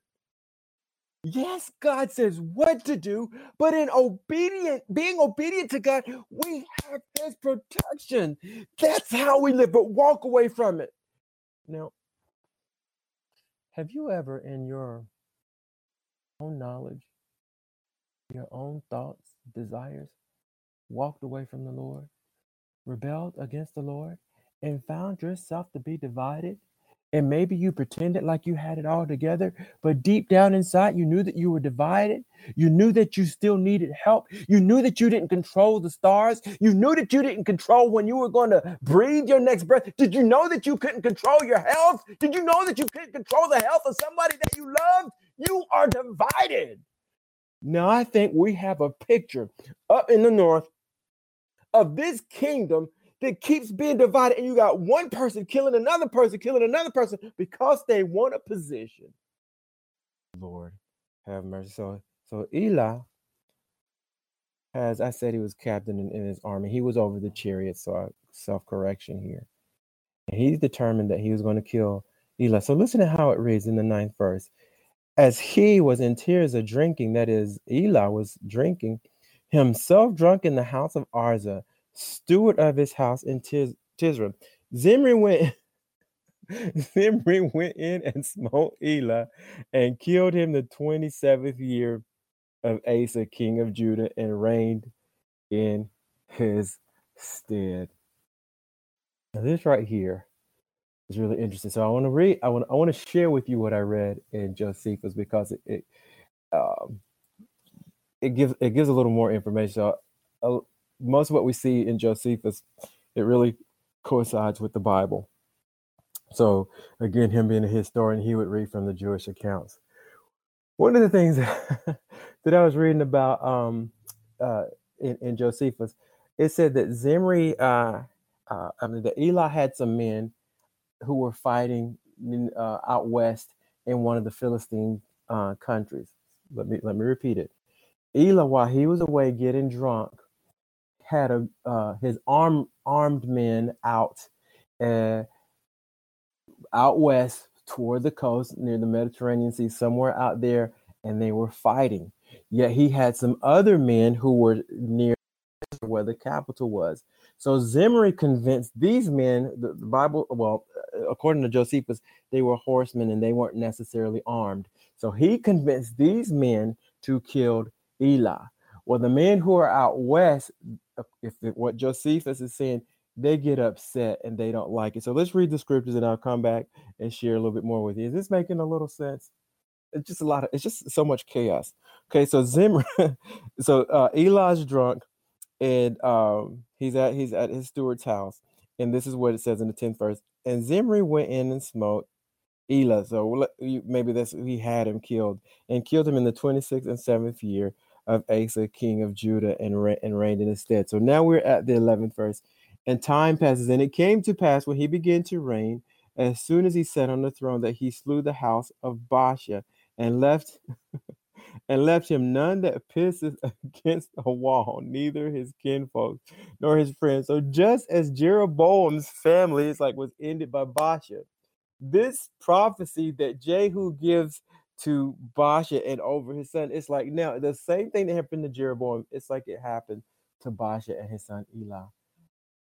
Yes, God says what to do, but in obedient, being obedient to God, we have his protection. That's how we live, but walk away from it. Now, have you ever in your own knowledge, your own thoughts, desires, walked away from the Lord, rebelled against the Lord, and found yourself to be divided? And maybe you pretended like you had it all together, but deep down inside, you knew that you were divided. You knew that you still needed help. You knew that you didn't control the stars. You knew that you didn't control when you were going to breathe your next breath. Did you know that you couldn't control your health? Did you know that you couldn't control the health of somebody that you loved? You are divided. Now, I think we have a picture up in the north of this kingdom that keeps being divided, and you got one person killing another person, killing another person because they want a position. Lord, have mercy. So, so Elah, as I said, he was captain in, in his army. He was over the chariots, so self-correction here. And he's determined that he was going to kill Elah. So listen to how it reads in the ninth verse. As he was in tears of drinking, that is, Elah was drinking, himself drunk in the house of Arza, steward of his house in Tis- Tisra. Zimri went, Zimri went in and smote Elah and killed him the twenty-seventh year of Asa, king of Judah, and reigned in his stead. Now this right here is really interesting. So I want to read, I want, I want to share with you what I read in Josephus, because it it, um, it gives it gives a little more information. So, uh, most of what we see in Josephus, it really coincides with the Bible. So again, him being a historian, he would read from the Jewish accounts. One of the things that, that I was reading about um, uh, in, in Josephus, it said that Zimri, uh, uh, I mean, that Elah had some men who were fighting in, uh, out west in one of the Philistine uh, countries. Let me let me repeat it. Elah, while he was away getting drunk, had a uh, his arm armed men out uh, out west toward the coast near the Mediterranean Sea, somewhere out there, and they were fighting. Yet he had some other men who were near where the capital was. So Zimri convinced these men, the, the Bible, well, according to Josephus, they were horsemen and they weren't necessarily armed. So he convinced these men to kill Elah. Well, the men who are out west, if what Josephus is saying, they get upset and they don't like it. So let's read the scriptures and I'll come back and share a little bit more with you. Is this making a little sense? It's just a lot of, it's just so much chaos. Okay, so Zimri, so uh, Elah's drunk and um, he's at he's at his steward's house. And this is what it says in the tenth verse. And Zimri went in and smote Elah. So maybe that's he had him killed and killed him in the twenty-sixth and seventh year of Asa, king of Judah, and, re- and reigned in his stead. So now we're at the eleventh verse. And time passes, and it came to pass when he began to reign, as soon as he sat on the throne, that he slew the house of Baasha and left and left him none that pisseth against a wall, neither his kinfolk nor his friends. So just as Jeroboam's family is like was ended by Baasha, this prophecy that Jehu gives to Baasha and over his son, it's like now the same thing that happened to Jeroboam, it's like it happened to Baasha and his son Elah.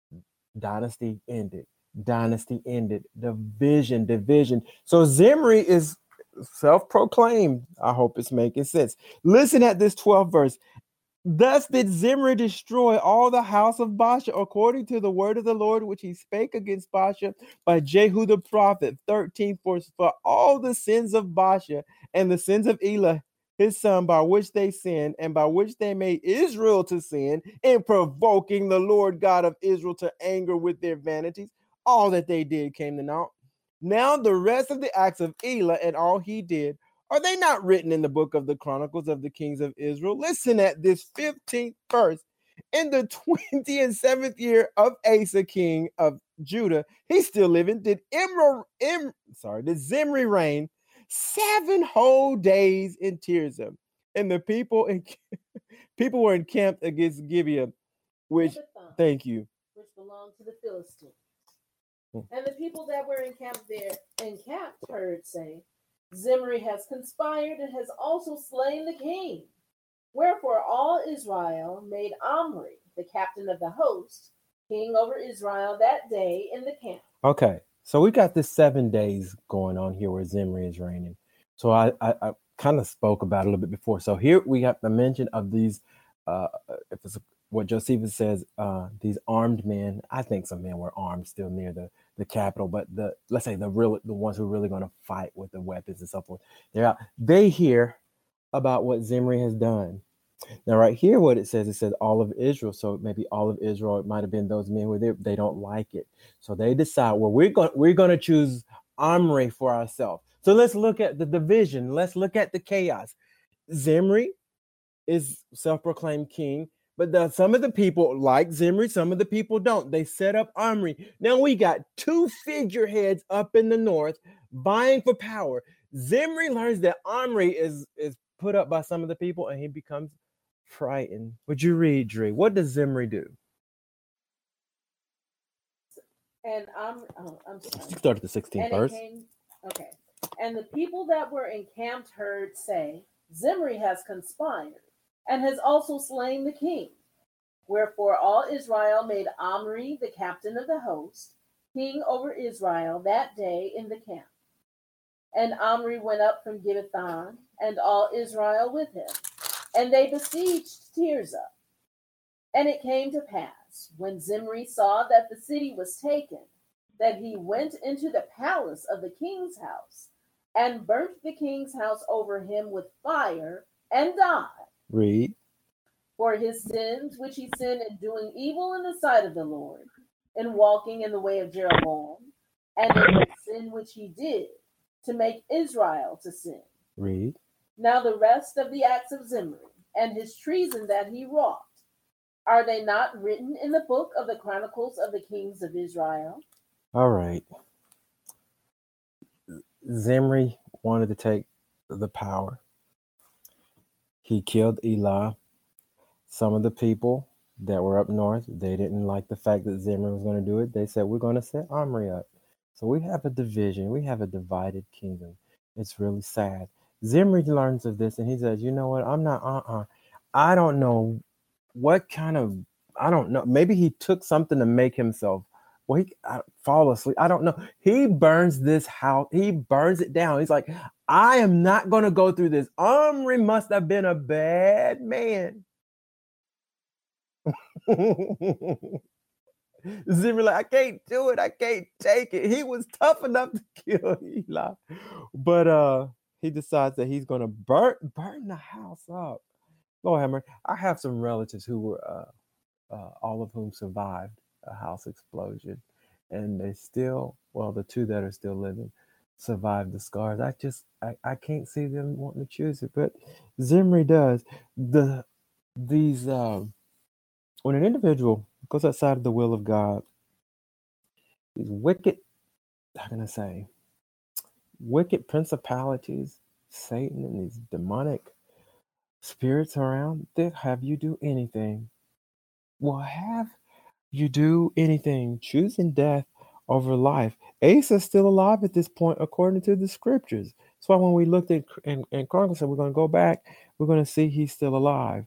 Dynasty ended. Dynasty ended. Division, division. So Zimri is self-proclaimed. I hope it's making sense. Listen at this twelfth verse. Thus did Zimri destroy all the house of Baasha according to the word of the Lord, which he spake against Baasha by Jehu the prophet. thirteenth verse. For all the sins of Baasha and the sins of Elah, his son, by which they sinned, and by which they made Israel to sin, in provoking the Lord God of Israel to anger with their vanities, all that they did came to naught. Now the rest of the acts of Elah and all he did, are they not written in the book of the Chronicles of the Kings of Israel? Listen at this fifteenth verse. In the twentieth and seventh year of Asa, king of Judah, he's still living, did Imra, Im, sorry, did Zimri reign seven whole days in Tirzah. And the people in, people were encamped against Gibeah, which, Gibbethon, thank you. which belonged to the Philistines. Hmm. And the people that were encamped there encamped heard say, Zimri has conspired and has also slain the king. Wherefore all Israel made Omri, the captain of the host, king over Israel that day in the camp. Okay, so we got this seven days going on here where Zimri is reigning. So I, I, I kind of spoke about it a little bit before. So here we have the mention of these, uh, if it's what Josephus says, uh, these armed men. I think some men were armed still near the, the capital, but the let's say the real the ones who are really going to fight with the weapons and so forth, they're out. They hear about what Zimri has done. Now, right here, what it says, it says all of Israel. So maybe all of Israel, it might have been those men where they, they don't like it. So they decide, well, we're going we're going to choose Omri for ourselves. So let's look at the division. Let's look at the chaos. Zimri is self-proclaimed king, but the, some of the people like Zimri, some of the people don't. They set up Omri. Now we got two figureheads up in the north vying for power. Zimri learns that Omri is, is put up by some of the people, and he becomes frightened. Would you read, Dre? What does Zimri do? And I'm, oh, I'm sorry. You start at the sixteenth And it verse. came, okay. And the people that were encamped heard say, Zimri has conspired and has also slain the king. Wherefore all Israel made Omri, the captain of the host, king over Israel that day in the camp. And Omri went up from Gibbethon, and all Israel with him. And they besieged Tirzah. And it came to pass, when Zimri saw that the city was taken, that he went into the palace of the king's house, and burnt the king's house over him with fire, and died. Read. For his sins which he sinned in doing evil in the sight of the Lord, in walking in the way of Jeroboam, and in the sin which he did, to make Israel to sin. Read. Now the rest of the acts of Zimri, and his treason that he wrought, are they not written in the book of the Chronicles of the Kings of Israel? All right. Zimri wanted to take the power. He killed Elah. Some of the people that were up north, they didn't like the fact that Zimri was going to do it. They said, we're going to set Omri up. So we have a division. We have a divided kingdom. It's really sad. Zimri learns of this, and he says, you know what? I'm not, uh-uh. I don't know what kind of, I don't know. Maybe he took something to make himself, well, he I, fall asleep. I don't know. He burns this house. He burns it down. He's like, I am not going to go through this. Omri must have been a bad man. Zimri like, I can't do it. I can't take it. He was tough enough to kill Elah. But uh, he decides that he's going to burn, burn the house up. Lord have mercy. I have some relatives who were, uh, uh, all of whom survived a house explosion. And they still, well, the two that are still living, survived the scars. I just, I, I can't see them wanting to choose it. But Zimri does. The These, um, when an individual goes outside of the will of God, these wicked, how can I say, wicked principalities, Satan and these demonic spirits around, they'll have you do anything. Will have you do anything, choosing death over life. Asa's still alive at this point, according to the scriptures. That's why when we looked at in, in Chronicles, we're going to go back, we're going to see he's still alive.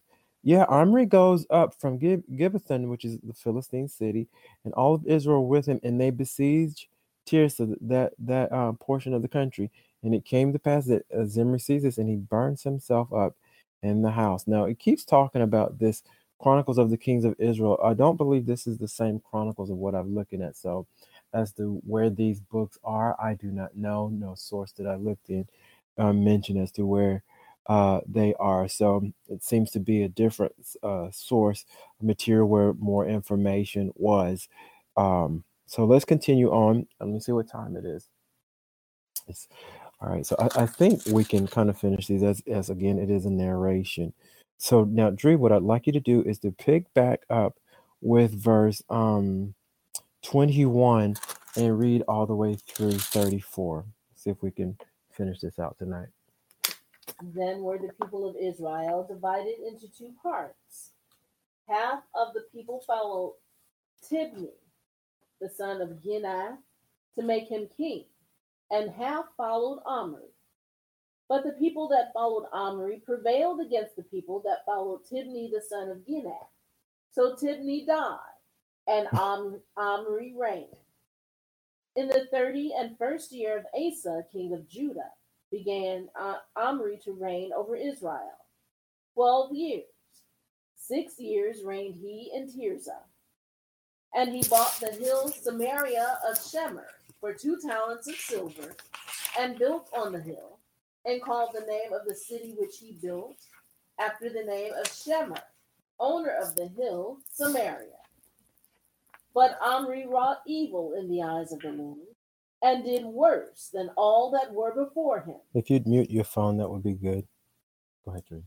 Yeah, Omri goes up from Gib- Gibbethon, which is the Philistine city, and all of Israel with him, and they besiege Tirzah, that that uh, portion of the country. And it came to pass that uh, Zimri sees this, and he burns himself up in the house. Now it keeps talking about this Chronicles of the Kings of Israel. I don't believe this is the same Chronicles of what I'm looking at. So, as to where these books are, I do not know. No source that I looked in uh, mentioned as to where uh, they are. So it seems to be a different uh, source material where more information was. Um, so let's continue on. Let me see what time it is. It's, all right. So I, I think we can kind of finish these as, as again, it is a narration. So now, Dree, what I'd like you to do is to pick back up with verse um, twenty-one and read all the way through thirty-four. See if we can finish this out tonight. Then were the people of Israel divided into two parts. Half of the people followed Tibni, the son of Ginath, to make him king, and half followed Omri. But the people that followed Omri prevailed against the people that followed Tibni, the son of Ginath. So Tibni died, and Om- Omri reigned. In the thirty and first year of Asa, king of Judah, began uh, Omri to reign over Israel. Twelve years. Six years reigned he in Tirzah. And he bought the hill Samaria of Shemer for two talents of silver, and built on the hill, and called the name of the city which he built after the name of Shemer, owner of the hill Samaria. But Omri wrought evil in the eyes of the Lord, and did worse than all that were before him. If you'd mute your phone, that would be good. Go ahead, Dree.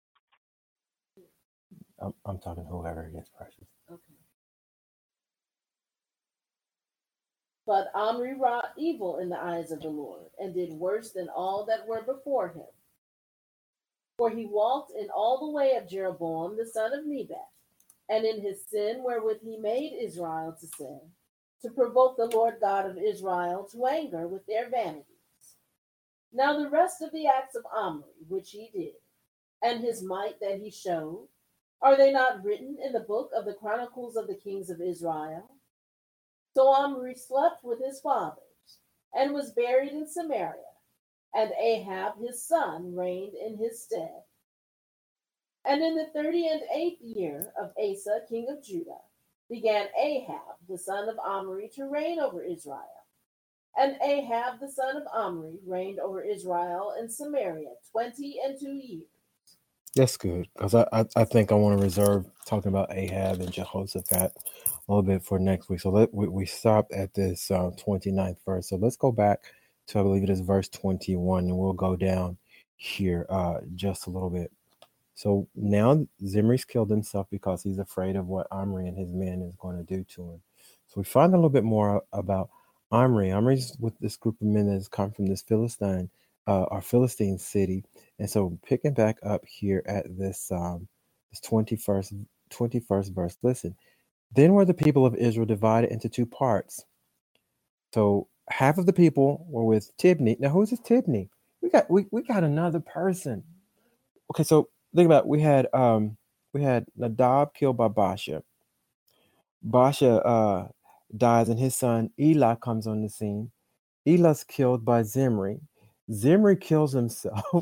I'm, I'm talking to whoever it is, Precious. Okay. But Omri wrought evil in the eyes of the Lord, and did worse than all that were before him. For he walked in all the way of Jeroboam the son of Nebat, and in his sin wherewith he made Israel to sin, to provoke the Lord God of Israel to anger with their vanities. Now the rest of the acts of Omri, which he did, and his might that he showed, are they not written in the book of the Chronicles of the Kings of Israel? So Omri slept with his fathers, and was buried in Samaria, and Ahab his son reigned in his stead. And in the thirty and eighth year of Asa king of Judah began Ahab the son of Omri to reign over Israel. And Ahab the son of Omri reigned over Israel in Samaria twenty and two years. That's good, because I, I, I think I want to reserve talking about Ahab and Jehoshaphat a little bit for next week. So let we, we stopped at this uh, twenty-ninth verse. So let's go back to, I believe it is verse twenty-one, and we'll go down here uh, just a little bit. So now Zimri's killed himself because he's afraid of what Omri and his men is going to do to him. So we find a little bit more about Omri. Omri's with this group of men that has come from this Philistine uh, or Philistine city. And so picking back up here at this um, this twenty-first, twenty-first verse, listen. Then were the people of Israel divided into two parts. So half of the people were with Tibni. Now who's this Tibni? We got we, we got another person. Okay, so think about it. we had um we had Nadab killed by Baasha. Baasha uh dies, and his son Elah comes on the scene. Elah's killed by Zimri. Zimri kills himself.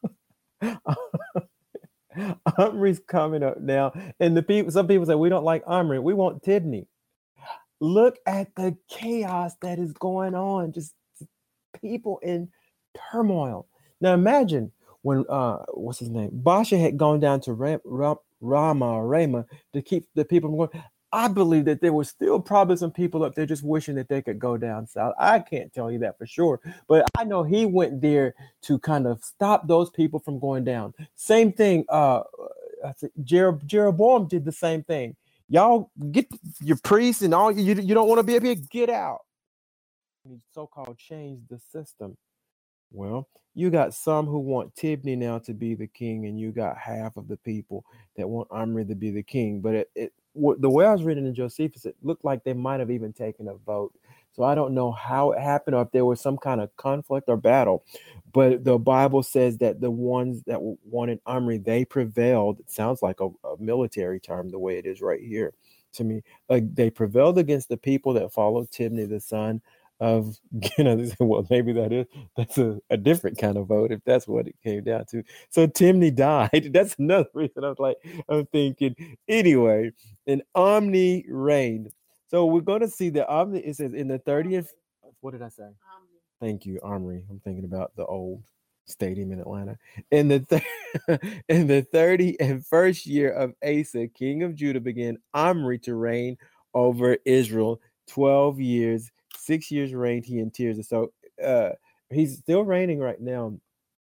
Omri's coming up now, and the people. Some people say we don't like Omri. We want Tibni. Look at the chaos that is going on. Just people in turmoil. Now imagine when uh, what's his name? Baasha had gone down to Ram, Ram, Rama or Rama to keep the people from going. I believe that there were still probably some people up there just wishing that they could go down south. I can't tell you that for sure, but I know he went there to kind of stop those people from going down. Same thing. Uh, Jer- Jeroboam did the same thing. Y'all get your priests and all you. You don't want to be up here. Get out. He so-called changed the system. Well, you got some who want Tibni now to be the king, and you got half of the people that want Omri to be the king. But it, it what, the way I was reading in Josephus, it looked like they might have even taken a vote. So I don't know how it happened or if there was some kind of conflict or battle. But the Bible says that the ones that wanted Omri, they prevailed. It sounds like a, a military term the way it is right here to me. Like they prevailed against the people that followed Tibni, the son of, you know, they say, well, maybe that is that's a, a different kind of vote if that's what it came down to. So Timni died. That's another reason I was like, I'm thinking anyway, and Omni reigned. So we're going to see that Omni, it says in the thirtieth, what did I say? Omni. Thank you, Omri. I'm thinking about the old stadium in Atlanta. In the th- in the thirty and first year of Asa, king of Judah, began Omri to reign over Israel twelve years. Six years reigned he in Tirzah. So uh, he's still reigning right now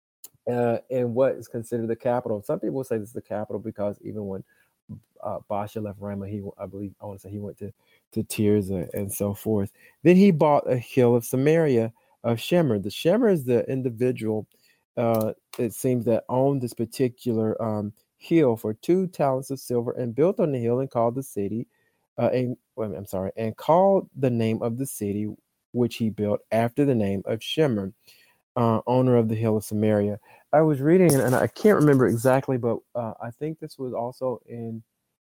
uh, in what is considered the capital. Some people say this is the capital because even when uh, Baasha left Ramah, he I believe I want to say he went to to Tirzah and so forth. Then he bought a hill of Samaria of Shemer. The Shemer is the individual. Uh, it seems that owned this particular um, hill for two talents of silver and built on the hill and called the city. Uh, and wait, I'm sorry, and called the name of the city which he built after the name of Shemer, uh, owner of the hill of Samaria. I was reading, and I can't remember exactly, but uh, I think this was also in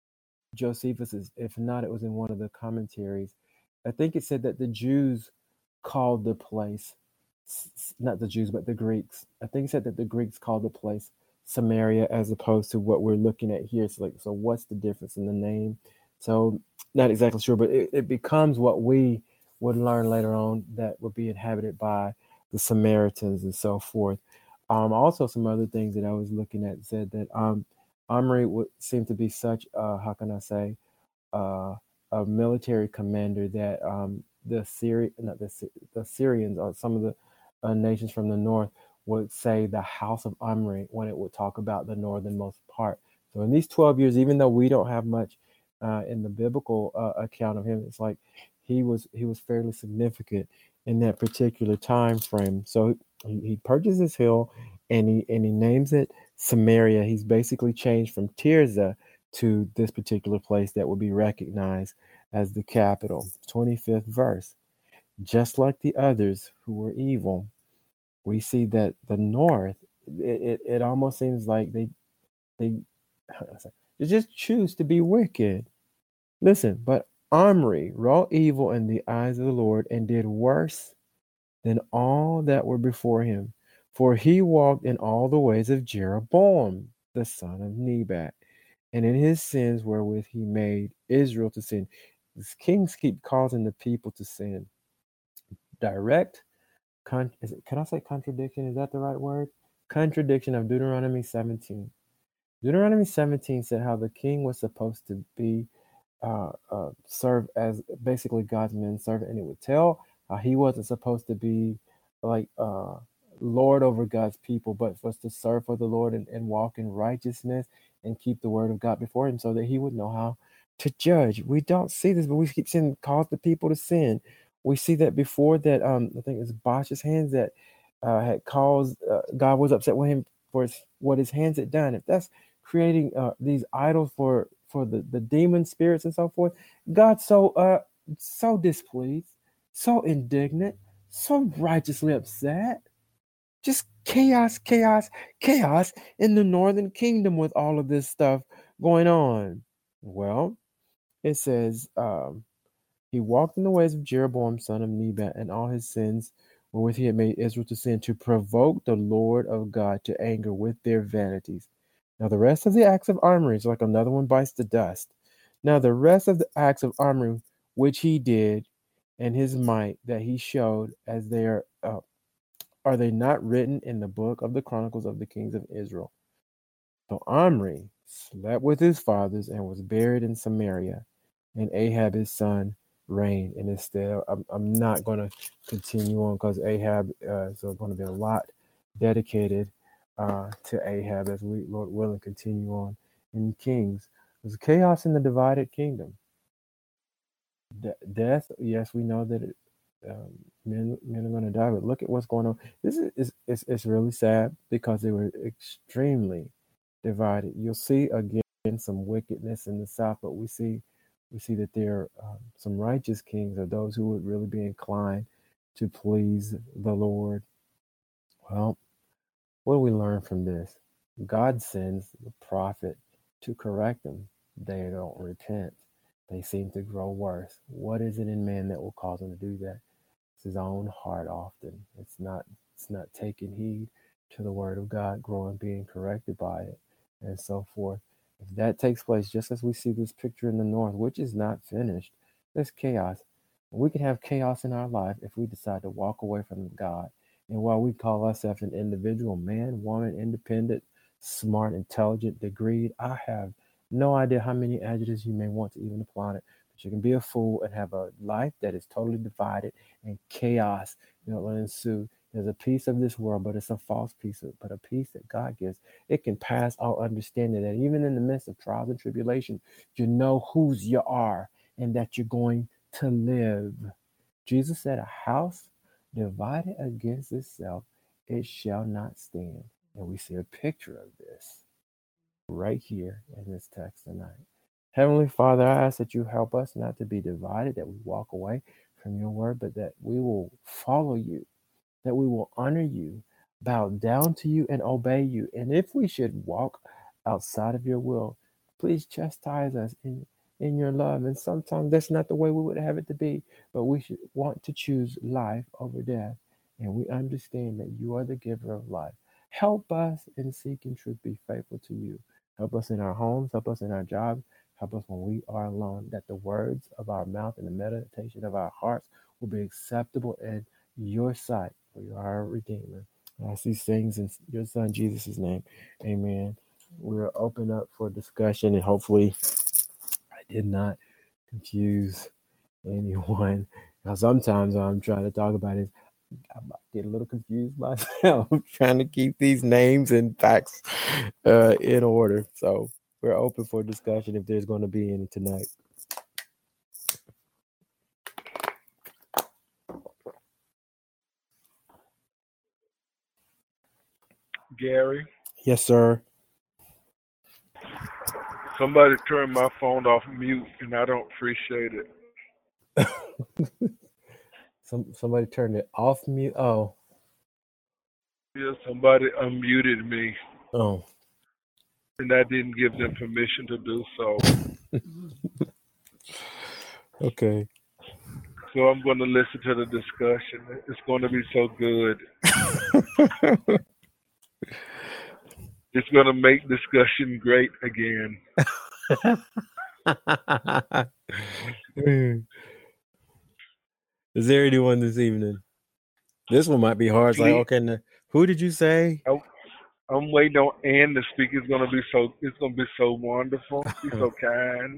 Josephus's. If not, it was in one of the commentaries. I think it said that the Jews called the place, not the Jews, but the Greeks. I think it said that the Greeks called the place Samaria as opposed to what we're looking at here. So, like, so what's the difference in the name? So, not exactly sure, but it, it becomes what we would learn later on that would be inhabited by the Samaritans and so forth. Um, also, some other things that I was looking at said that um, Omri would seem to be such, uh, how can I say, uh, a military commander that um, the Syri- not the, the Syrians or some of the uh, nations from the north would say the house of Omri when it would talk about the northernmost part. So in these twelve years, even though we don't have much uh, in the biblical uh, account of him, it's like he was he was fairly significant in that particular time frame. So he, he purchased this hill and he and he names it Samaria. He's basically changed from Tirzah to this particular place that will be recognized as the capital. twenty-fifth verse. Just like the others who were evil, we see that the north, it, it, it almost seems like they they, they just choose to be wicked. Listen, but Omri wrought evil in the eyes of the Lord and did worse than all that were before him, for he walked in all the ways of Jeroboam, the son of Nebat, and in his sins wherewith he made Israel to sin. These kings keep causing the people to sin. Direct, con- is it, can I say contradiction? Is that the right word? Contradiction of Deuteronomy seventeen. Deuteronomy seventeen said how the king was supposed to be uh, uh, serve as basically God's manservant, and it would tell how he wasn't supposed to be like uh, Lord over God's people, but was to serve for the Lord and, and walk in righteousness and keep the word of God before him so that he would know how to judge. We don't see this, but we keep seeing cause the people to sin. We see that before that, um, I think it was Bosch's hands that uh, had caused, uh, God was upset with him for his, what his hands had done. If that's creating uh, these idols for for the, the demon spirits and so forth, God's so uh so displeased, so indignant, so righteously upset. Just chaos, chaos, chaos in the northern kingdom with all of this stuff going on. Well, it says um he walked in the ways of Jeroboam, son of Nebat, and all his sins wherewith he had made Israel to sin, to provoke the Lord of God to anger with their vanities. Now, the rest of the acts of Omri is like another one bites the dust. Now, the rest of the acts of Omri, which he did, and his might that he showed, as they are, uh, are they not written in the book of the Chronicles of the Kings of Israel? So Omri slept with his fathers and was buried in Samaria, and Ahab his son reigned in his stead. I'm, I'm not going to continue on because Ahab uh, is going to be a lot dedicated uh, to Ahab as we, Lord willing, continue on in Kings. There's chaos in the divided kingdom. De- death, yes, we know that it, um, men men are going to die, but look at what's going on. This is it's, it's, it's really sad because they were extremely divided. You'll see again some wickedness in the south, but we see We see that there are um, some righteous kings, or those who would really be inclined to please the Lord. Well, what do we learn from this? God sends the prophet to correct them. They don't repent. They seem to grow worse. What is it in man that will cause them to do that? It's his own heart often. It's not it's not taking heed to the word of God, growing, being corrected by it, and so forth. If that takes place, just as we see this picture in the north, which is not finished, there's chaos. We can have chaos in our life if we decide to walk away from God. And while we call ourselves an individual, man, woman, independent, smart, intelligent, degreed, I have no idea how many adjectives you may want to even apply on it. But you can be a fool and have a life that is totally divided, and chaos, you know, will ensue. There's a piece of this world, but it's a false piece, of, but a piece that God gives. It can pass all understanding, that even in the midst of trials and tribulation, you know whose you are and that you're going to live. Jesus said, a house divided against itself, it shall not stand. And we see a picture of this right here in this text tonight. Heavenly Father, I ask that you help us not to be divided, that we walk away from your word, but that we will follow you, that we will honor you, bow down to you, and obey you. And if we should walk outside of your will, please chastise us in, in your love. And sometimes that's not the way we would have it to be, but we should want to choose life over death. And we understand that you are the giver of life. Help us in seeking truth, be faithful to you. Help us in our homes, help us in our jobs, help us when we are alone, that the words of our mouth and the meditation of our hearts will be acceptable in your sight, for you are our Redeemer. I ask these things in your Son, Jesus' name. Amen. We're open up for discussion, and hopefully I did not confuse anyone. Now, sometimes I'm trying to talk about it, I might get a little confused myself trying to keep these names and facts uh, in order. So we're open for discussion if there's going to be any tonight. Gary, Yes, sir. somebody turned my phone off mute, and I don't appreciate it. Some somebody turned it off mute. Oh. Yeah, somebody unmuted me, Oh. and I didn't give them permission to do so. Okay. So I'm going to listen to the discussion. It's going to be so good. It's going to make discussion great again. Is there anyone this evening? This one might be hard. It's like, okay, who did you say? I, I'm waiting on Ann to speak. It's going to be so. It's going to be so wonderful. She's so kind.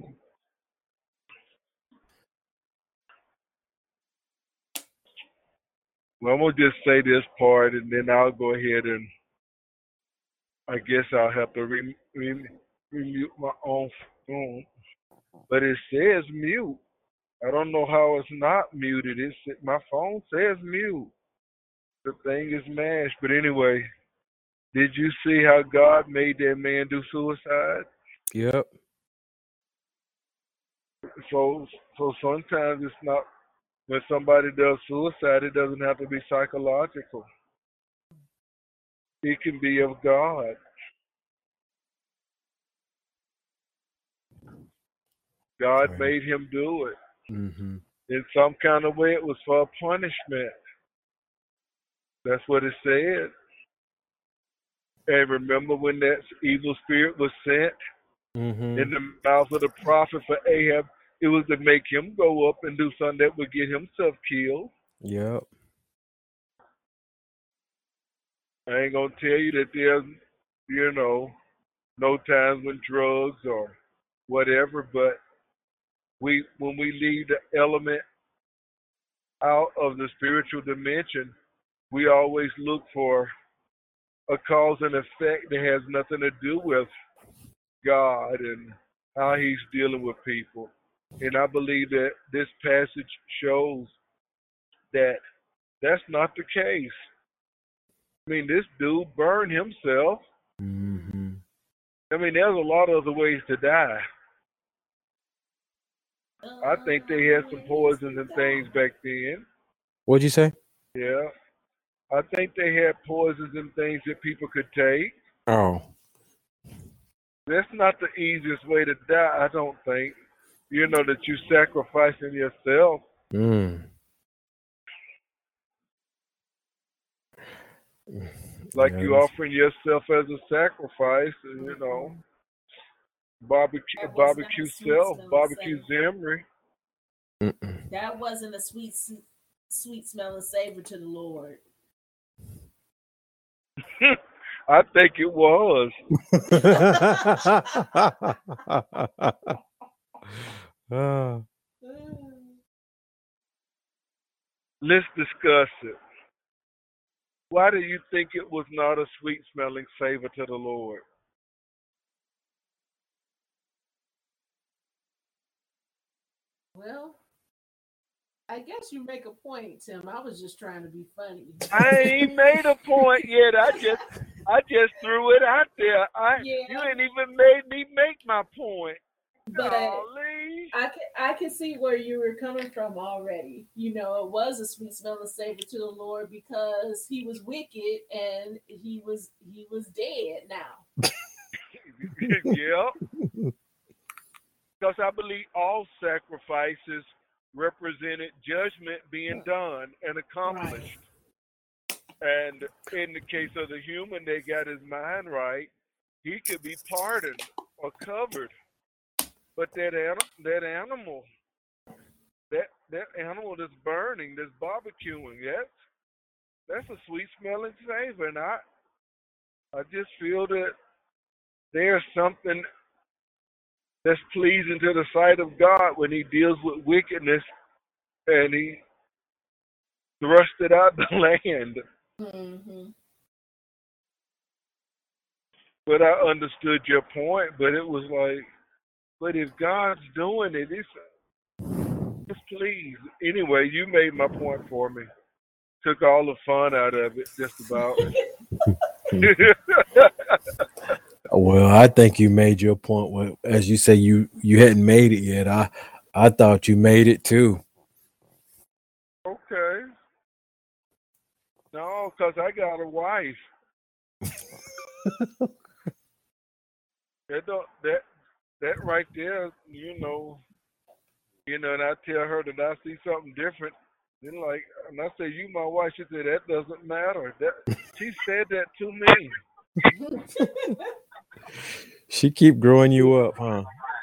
Well, I'm going to just say this part, and then I'll go ahead and I guess I'll have to re, re, remute my own phone. But it says mute. I don't know how it's not muted. It's, my phone says mute. The thing is mashed. But anyway, did you see how God made that man do suicide? Yep. So, so sometimes it's not, when somebody does suicide, it doesn't have to be psychological. It can be of God. God right. made him do it. Mm-hmm. In some kind of way, it was for a punishment. That's what it said. And remember when that evil spirit was sent mm-hmm. in the mouth of the prophet for Ahab, it was to make him go up and do something that would get himself killed. Yep. I ain't going to tell you that there's, you know, no times when drugs or whatever, but we when we leave the element out of the spiritual dimension, we always look for a cause and effect that has nothing to do with God and how he's dealing with people. And I believe that this passage shows that that's not the case. I mean, this dude burned himself. Mm-hmm. I mean, there's a lot of other ways to die. I think they had some poisons and things back then. What'd you say? Yeah. I think they had poisons and things that people could take. Oh. That's not the easiest way to die, I don't think. You know, that you sacrificing yourself. Mm. Like Yeah, you that's- offering yourself as a sacrifice, and, you know, barbecue, That was not barbecue a sweet self, smelling barbecue savor. Zimri. Mm-mm. That wasn't a sweet, s- sweet smelling savor to the Lord. I think it was. Ah. Let's discuss it. Why do you think it was not a sweet smelling savor to the Lord? Well, I guess you make a point, Tim. I was just trying to be funny. I ain't made a point yet. I just I just threw it out there. I Yeah. You ain't even made me make my point. But Golly. I can I can see where you were coming from already. You know, it was a sweet smelling savor to the Lord because he was wicked and he was he was dead now. Yeah. Because I believe all sacrifices represented judgment being done and accomplished. And in the case of the human, they got his mind right. He could be pardoned or covered. But that anim- that animal, that that animal that's burning, that's barbecuing, that's that's a sweet smelling savor. And I I just feel that there's something that's pleasing to the sight of God when he deals with wickedness and he thrusted out the land. Mm-hmm. But I understood your point, but it was like, but if God's doing it, it's, it's please. Anyway, you made my point for me. Took all the fun out of it, just about. Well, I think you made your point. Well, as you say, you you hadn't made it yet. I I thought you made it too. Okay. No, because I got a wife. that don't that that right there, you know, you know, and I tell her that I see something different. Then like, and I say, you my wife. She said that doesn't matter. That she said that to me. She keep growing you up, huh?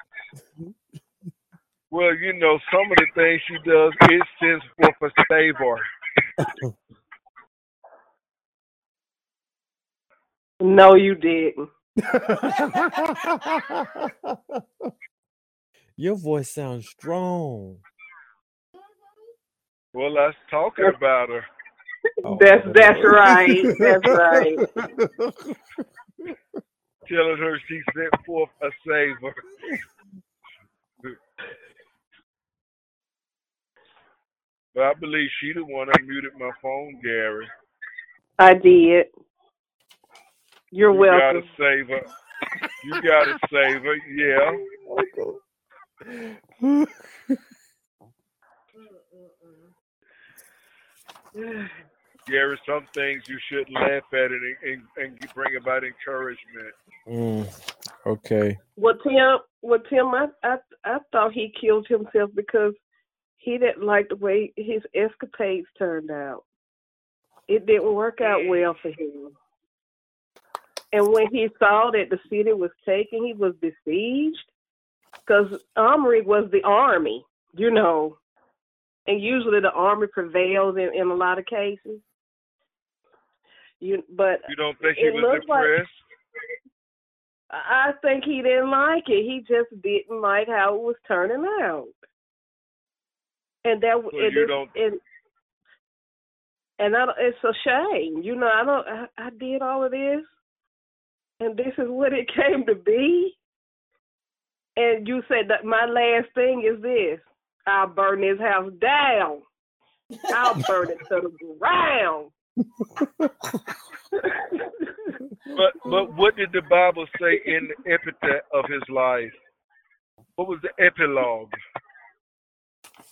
Well, you know, some of the things she does, it sends forth a savor. No, you didn't. Your voice sounds strong. Well, I was talking about her. Oh, That's that's right. That's right. Telling her she sent forth a savor. But I believe she the one that muted my phone, Gary. I did. You're You welcome. got a savor. You got a savor, yeah. Gary, some things you shouldn't laugh at it and, and, and bring about encouragement. Mm, okay. Well, Tim, well, Tim, I, I, I thought he killed himself because he didn't like the way his escapades turned out. It didn't work out well for him. And when he saw that the city was taken, he was besieged because Omri was the army, you know, and usually the army prevails in, in a lot of cases. You, but you don't think he it was looks like depressed? I think he didn't like it. He just didn't like how it was turning out, and that So it, you it, don't. it, and I, it's a shame. You know, I don't. I, I did all of this, and this is what it came to be. And you said that my last thing is this: I'll burn this house down. I'll burn it to the ground. But but what did the Bible say in the epitaph of his life? What was the epilogue?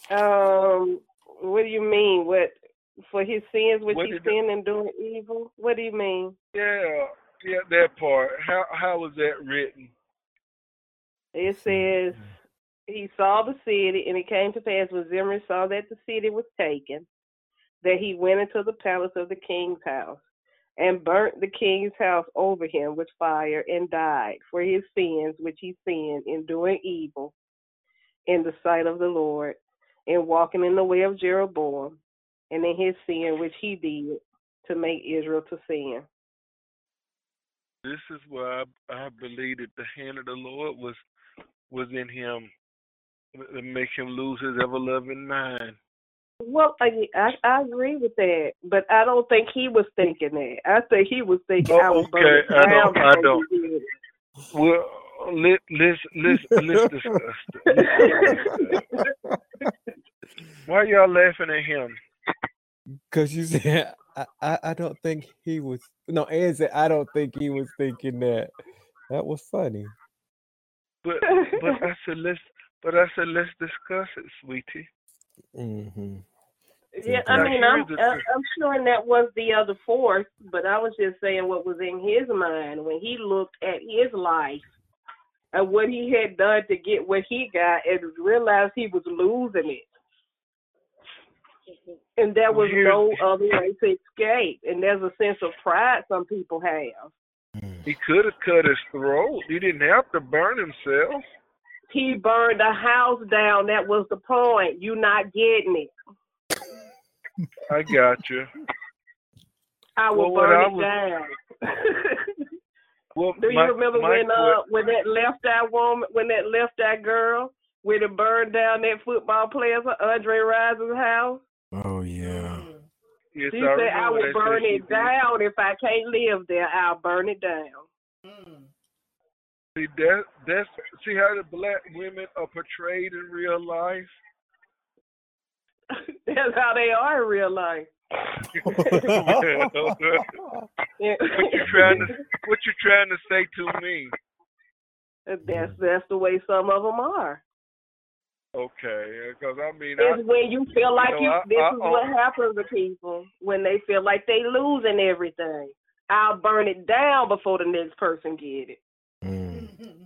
Um, what do you mean? What for his sins which What he did? sinned in doing evil? What do you mean? Yeah, yeah, that part. How how was that written? It See. says he saw the city, and it came to pass when Zimri saw that the city was taken, that he went into the palace of the king's house, and burnt the king's house over him with fire, and died for his sins which he sinned in doing evil in the sight of the Lord, and walking in the way of Jeroboam, and in his sin which he did to make Israel to sin. This is why I, I believe that the hand of the Lord was was in him to make him lose his ever loving mind. Well, I, I I agree with that, but I don't think he was thinking that. I think he was thinking I Oh, would burn okay. it I down don't. I before don't. he did it. Well, let let's let's let's discuss that. Let's discuss that. Why y'all laughing at him? Because you said, I, I, I don't think he was. No, Ed said, I don't think he was thinking that. That was funny. But but I said let's but I said let's discuss it, sweetie. Mm-hmm. Yeah, I Now mean, I'm here's the I- thing. I'm sure that was the other force, but I was just saying what was in his mind when he looked at his life and what he had done to get what he got, and realized he was losing it, and there was Here's no other way to escape. And there's a sense of pride some people have. he could have cut his throat. He didn't have to burn himself. He burned a house down. That was the point. You not getting it. I got you. I will Well, what burn I it was down. well, Do you my, remember my when que- uh when that left eye woman, when that left eye girl, when it burned down that football player's Andre Rison's house? Oh, yeah. yes, She I said, "I remember will that burn said she it did. down if I can't live there. I'll burn it down." See that that's see how the black women are portrayed in real life. That's how they are in real life. Well, Yeah. what you trying to what you trying to say to me? That's that's the way some of them are. Okay, because I mean, I, It's when you feel like you you. know, I, This I, is what happens to people when they feel like they losing everything. I'll burn it down before the next person get it. Mm.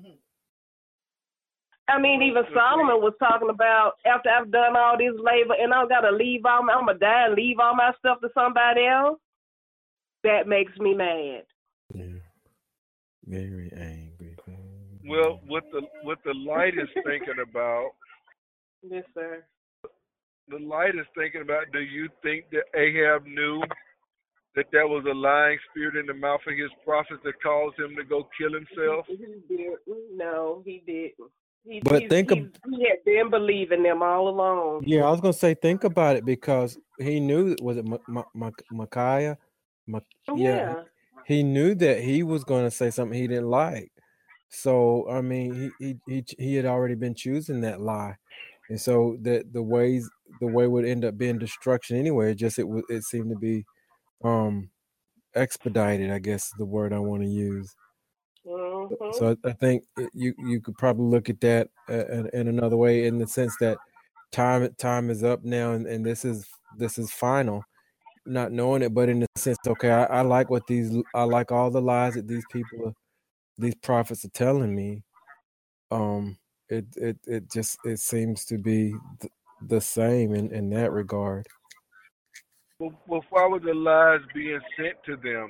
I mean, even Solomon was talking about after I've done all this labor and I've got to leave all my, I'm gonna die and leave all my stuff to somebody else. That makes me mad. Yeah. Very angry. Very well, what the what the light is thinking about, Yes, sir. the light is thinking about. Do you think that Ahab knew that there was a lying spirit in the mouth of his prophets that caused him to go kill himself? He didn't. No, he didn't. He, But he's, think he's, of- he had been believing them all along. Yeah, I was gonna say, think about it, because he knew. Was it M- M- M- Micaiah? M- Yeah. he knew that he was gonna say something he didn't like. So I mean, he he he, he had already been choosing that lie, and so the the ways the way would end up being destruction anyway. It just it would it seemed to be um expedited, I guess is the word I want to use. Mm-hmm. So I, I think it, you you could probably look at that uh, in, in another way, in the sense that time time is up now, and, and this is this is final. Not knowing it, but in the sense, okay, I, I like what these I like all the lies that these people, these prophets are telling me. Um, it it it just it seems to be th- the same in in that regard. Well, well, why were the lies being sent to them?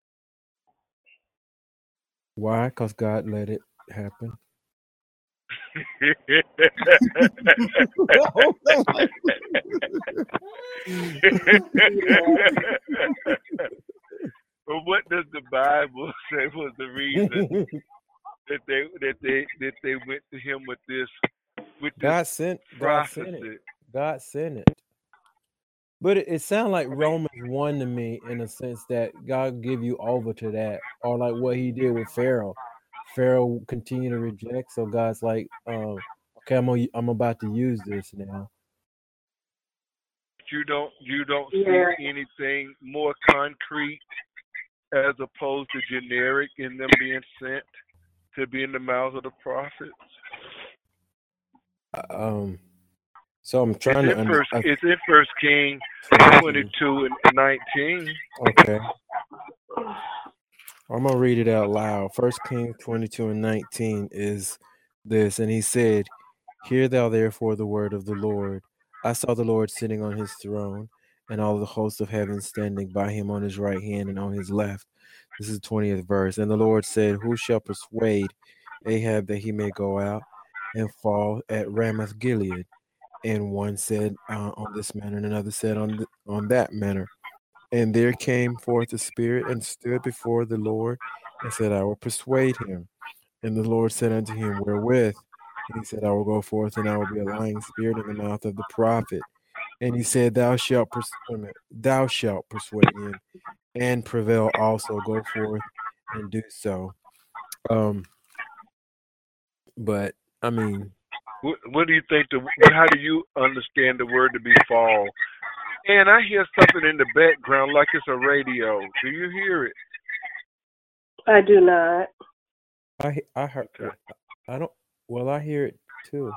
Why? Because God let it happen. Well, what does the Bible say was the reason that they that they that they went to him with this with this God sent God sent prophecy? it. God sent it. But it, it sounds like Romans one to me, in a sense that God give you over to that, or like what He did with Pharaoh. Pharaoh continued to reject, so God's like, um, okay, I'm gonna, I'm about to use this now. You don't you don't Yeah. see anything more concrete as opposed to generic in them being sent to be in the mouths of the prophets? Um, So I'm It's trying to in under. first. I, It's in First King fifteen. twenty-two and nineteen. Okay. I'm gonna read it out loud. First King twenty-two and nineteen is this, and he said, "Hear thou therefore the word of the Lord. I saw the Lord sitting on his throne, and all the hosts of heaven standing by him on his right hand and on his left." This is the twentieth verse. And the Lord said, "Who shall persuade Ahab that he may go out and fall at Ramoth Gilead?" And one said uh, on this manner, and another said on th- on that manner. And there came forth a spirit and stood before the Lord and said, "I will persuade him." And the Lord said unto him, "Wherewith?" And he said, "I will go forth, and I will be a lying spirit in the mouth of the prophet." And he said, "Thou shalt pers- wait a minute, thou shalt persuade him, and prevail also. Go forth and do so." Um, but I mean, What, what do you think? The how do you understand the word to be fall? And I hear something in the background like it's a radio. Do you hear it? I do not. I he- I heard. Okay. I don't. Well, I hear it too.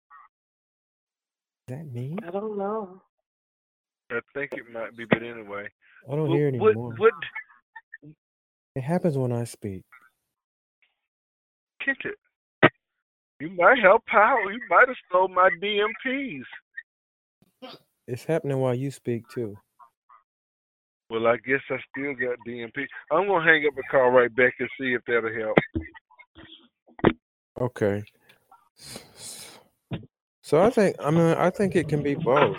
Is that me? I don't know. I think it might be, but anyway. I don't What hear it what, anymore. what It happens when I speak. kick it? You might help out. You might have stole my D M Ps. It's happening while you speak too. Well, I guess I still got D M P. I'm gonna hang up the call right back and see if that'll help. Okay. So I think I mean I think it can be both.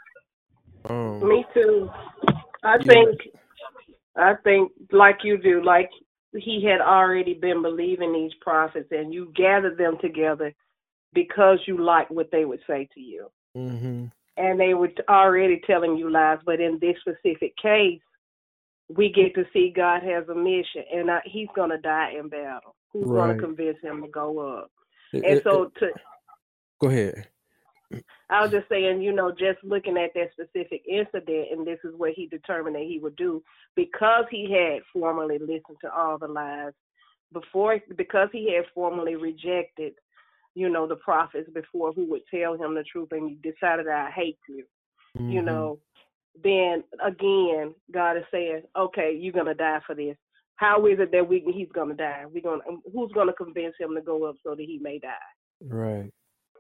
Um, Me too. I yeah, think I think like you do, like he had already been believing these prophets and you gathered them together because you like what they would say to you. mm-hmm. And they were already telling you lies, but in this specific case, we get to see God has a mission, and I, he's going to die in battle. Who's going Right. to convince him to go up? It, And it, so it, to go ahead. I was just saying, you know, just looking at that specific incident, and this is what he determined that he would do because he had formerly listened to all the lies before, because he had formerly rejected, you know, the prophets before who would tell him the truth, and he decided, I hate you, Mm-hmm. you know. Then again, God is saying, okay, you're gonna die for this. How is it that we he's gonna die? We gonna who's gonna convince him to go up so that he may die? Right.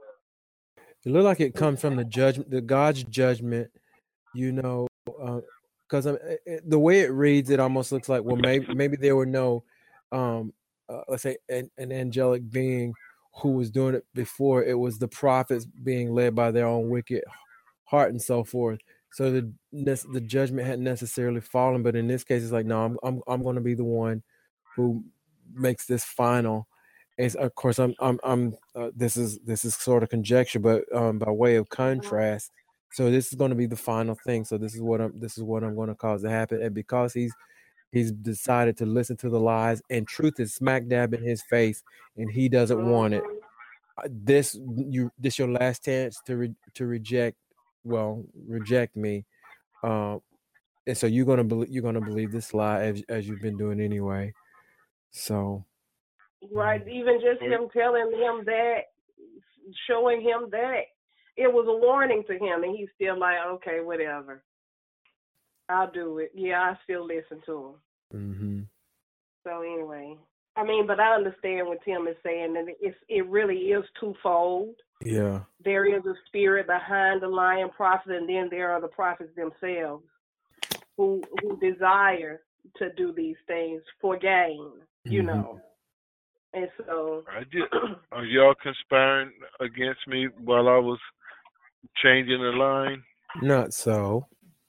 It looked like it comes from the judgment, the God's judgment. You know, because uh, the way it reads, it almost looks like well, maybe maybe there were no, um, uh, let's say, an, an angelic being who was doing it before. It was the prophets being led by their own wicked heart and so forth. So the the judgment hadn't necessarily fallen, but in this case, it's like, no, I'm I'm I'm going to be the one who makes this final. And of course, I'm I'm I'm uh, this is this is sort of conjecture, but um, by way of contrast, so this is going to be the final thing. So this is what I'm this is what I'm going to cause to happen, and because he's he's decided to listen to the lies, and truth is smack dab in his face, and he doesn't want it. This you this your last chance to re, to reject. Well, reject me, um, and so you're gonna believe you're gonna believe this lie as as you've been doing anyway. So, Right, even just him telling him that, showing him that, it was a warning to him, and he's still like, okay, whatever, I'll do it. Yeah, I still listen to him. mm-hmm. So anyway, I mean, but I understand what Tim is saying, and it's it really is twofold. Yeah. There is a spirit behind the lying prophet, and then there are the prophets themselves who who desire to do these things for gain, you Mhm. know. And so, I just, are y'all conspiring against me while I was changing the line? Not so.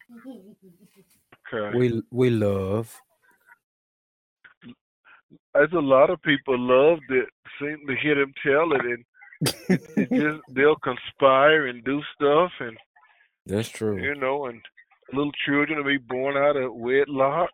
Okay. We we love. As a lot of people loved it, seem to hear them tell it, and it, it just they'll conspire and do stuff, and That's true. you know, and little children will be born out of wedlock.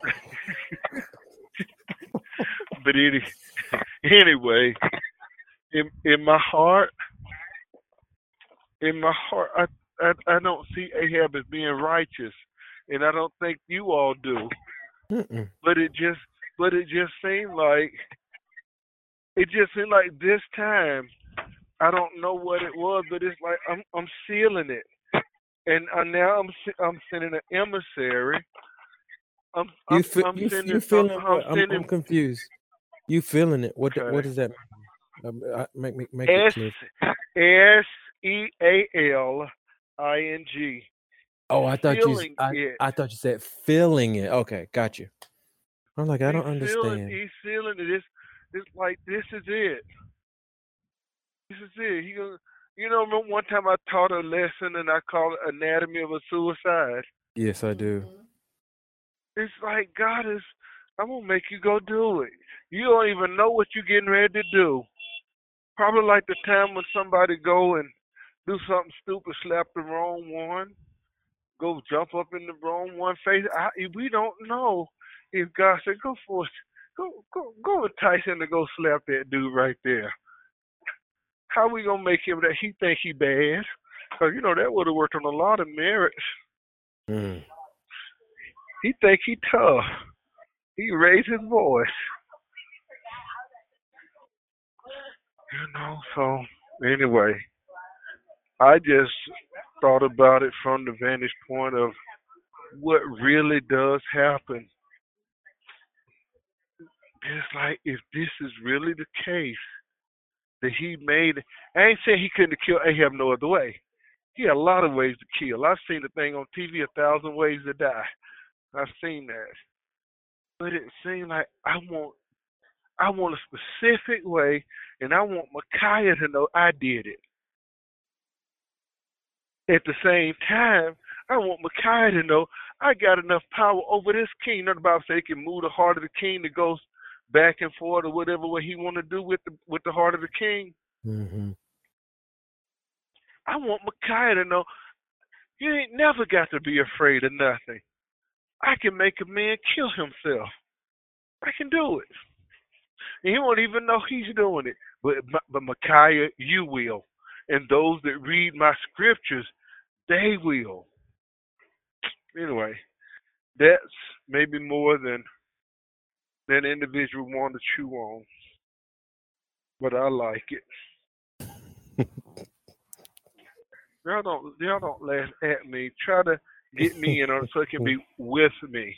But any, anyway, in in my heart, in my heart, I, I I don't see Ahab as being righteous, and I don't think you all do. Mm-mm. But it just, but it just seemed like, it just seemed like this time I don't know what it was, but it's like I'm I'm sealing it, and uh, now I'm se- I'm sending an emissary. I'm You I'm feel I'm you f- sending you uh, feeling I'm what? I'm I'm sending confused. You feeling it? What th- what okay does that mean? Um, uh, make make make it S clear. S E A L I N G. Oh, I thought you s- Feeling I it. I thought you said feeling it. Okay, got you. I'm like I He's don't feeling understand. he's feeling it. It's it's like this is it. This is it. He gonna you know remember one time I taught a lesson and I called it Anatomy of a Suicide. Yes, I do. Mm-hmm. It's like God is I'm gonna make you go do it. You don't even know what you're getting ready to do. Probably like the time when somebody go and do something stupid, slap the wrong one, go jump up in the wrong one face. I, we don't know if God said go for it. Go go go with Tyson to go slap that dude right there. How we gonna make him that he think he bad? Cause you know that would have worked on a lot of marriage. Mm. He think he tough. He raised his voice. You know. So anyway, I just thought about it from the vantage point of what really does happen. It's like if this is really the case that he made, I ain't saying he couldn't have killed Ahab no other way. He had a lot of ways to kill. I've seen the thing on T V, A Thousand Ways to Die. I've seen that, but it seemed like I want, I want a specific way, and I want Micaiah to know I did it. At the same time, I want Micaiah to know I got enough power over this king. Not about say he can move the heart of the king to go back and forth or whatever what he want to do with the with the heart of the king. Mm-hmm. I want Micaiah to know you ain't never got to be afraid of nothing. I can make a man kill himself. I can do it. And he won't even know he's doing it. But but Micaiah, you will. And those that read my scriptures, they will. Anyway, that's maybe more than than an individual want to chew on. But I like it. Y'all don't y'all don't laugh at me. Try to get me in on it so it can be with me.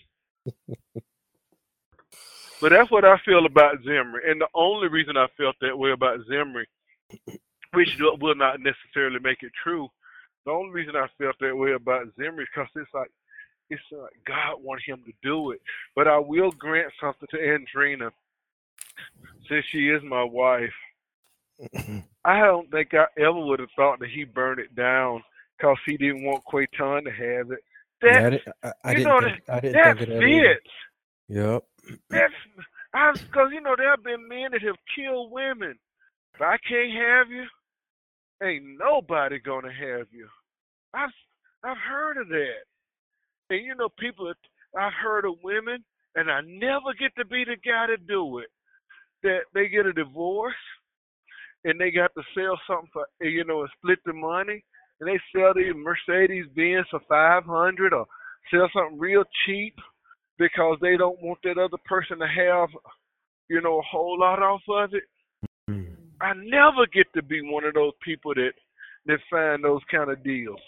But that's what I feel about Zimri. And the only reason I felt that way about Zimri, which will not necessarily make it true, the only reason I felt that way about Zimri is because it's like it's like God wanted him to do it. But I will grant something to Andrina, since she is my wife. I don't think I ever would have thought that he burned it down because he didn't want Quayton to have it. Yeah, I That's didn't, I, I you didn't know think that I didn't that think of that either. fits. Yep. That's I because you know there have been men that have killed women. If I can't have you, ain't nobody gonna have you. I've I've heard of that. And you know, people I've heard of women, and I never get to be the guy to do it. That they get a divorce, and they got to sell something for you know, and split the money, and they sell these Mercedes Benz for five hundred, or sell something real cheap because they don't want that other person to have you know a whole lot off of it. Mm. I never get to be one of those people that that find those kind of deals.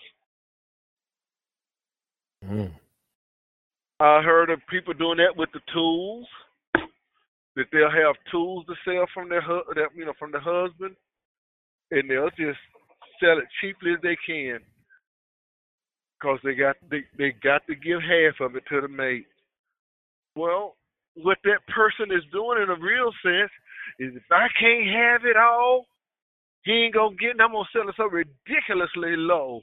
Mm. I heard of people doing that with the tools. That they'll have tools to sell from their hu- that, you know from the husband, and they'll just sell it cheaply as they can, cause they got they, they got to give half of it to the mate. Well, what that person is doing in a real sense is if I can't have it all, he ain't gonna get it. I'm gonna sell it so ridiculously low.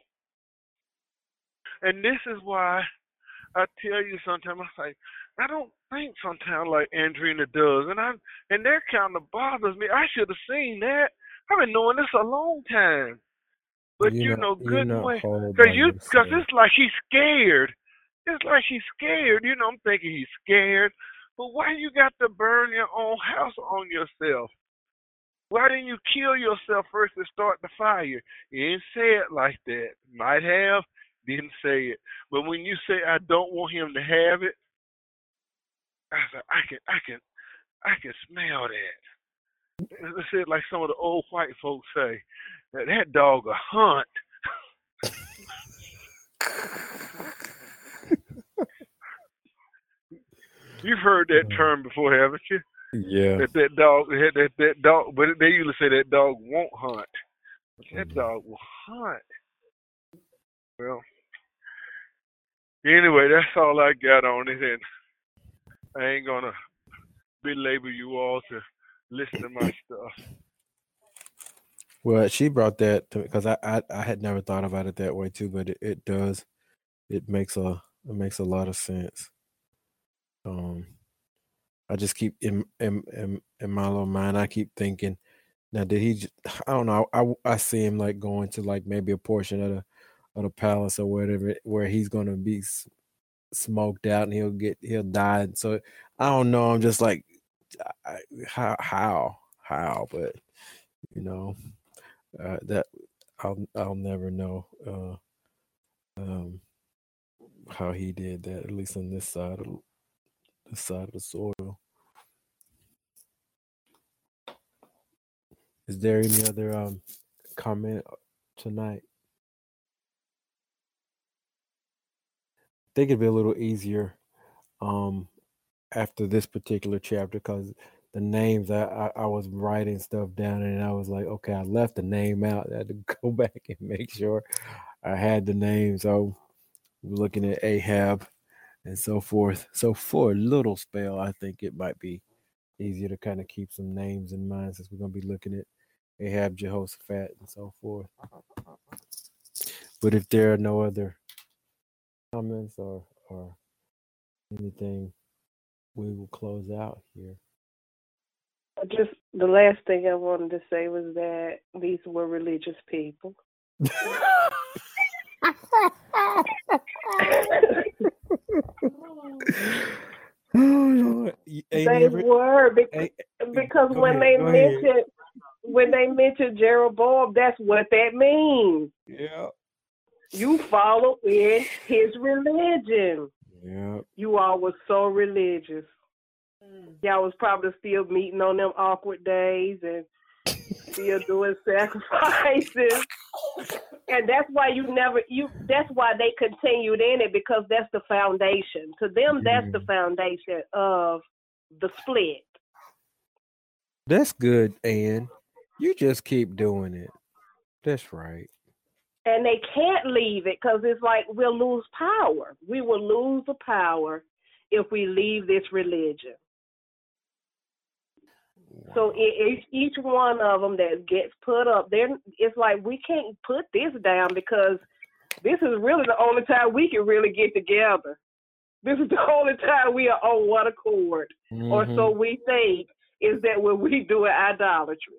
And this is why I tell you sometimes I say I don't think sometimes like Andrina does, and I and that kind of bothers me. I should have seen that. I've been knowing this a long time, but You you not know you good and not well, whole cause by you cause yourself. it's like he's scared. It's like he's scared. You know, I'm thinking he's scared. But why you got to burn your own house on yourself? Why didn't you kill yourself first and start the fire? You didn't say it like that. Might have, didn't say it. But when you say I don't want him to have it, I said I can I can I can smell that. It said like some of the old white folks say that that dog a hunt. You've heard that term before, haven't you? Yeah. That that dog, that that, that dog, but they usually say that dog won't hunt. But that dog will hunt. Well, anyway, that's all I got on it, and I ain't gonna belabor you all to listen to my stuff. Well, she brought that to because I, I I had never thought about it that way too, but it, it does. It makes a it makes a lot of sense. Um, I just keep in in in, in my little mind. I keep thinking, now did he? Just, I don't know. I I see him like going to like maybe a portion of the of the palace or whatever where he's gonna be s- smoked out and he'll get he'll die. And so I don't know. I'm just like, I, how how how, but you know. Uh, that I'll I'll never know uh, um, how he did that. At least on this side of this side of the soil. Is there any other um, comment tonight? I think it'd be a little easier um, after this particular chapter because the names I, I I was writing stuff down and I was like, okay, I left the name out. I had to go back and make sure I had the name. So looking at Ahab and so forth. So for a little spell, I think it might be easier to kind of keep some names in mind since we're going to be looking at Ahab, Jehoshaphat, and so forth. But if there are no other comments or, or anything, we will close out here. Just the last thing I wanted to say was that these were religious people. Oh, Lord. They Ever, were because, ain't, because when ahead, they mentioned ahead. when they mentioned Jeroboam, that's what that means. Yeah. You follow in his religion. Yeah. You all were so religious. Mm. Y'all was probably still meeting on them awkward days and still doing sacrifices. And that's why you never you that's why they continued in it, because that's the foundation. To them, that's mm. the foundation of the split. That's good, Ann. You just keep doing it. That's right. And they can't leave it because it's like we'll lose power. We will lose the power if we leave this religion. Wow. So it, each one of them that gets put up there, it's like we can't put this down because this is really the only time we can really get together. This is the only time we are on one accord, mm-hmm. or so we think, is that when we do idolatry.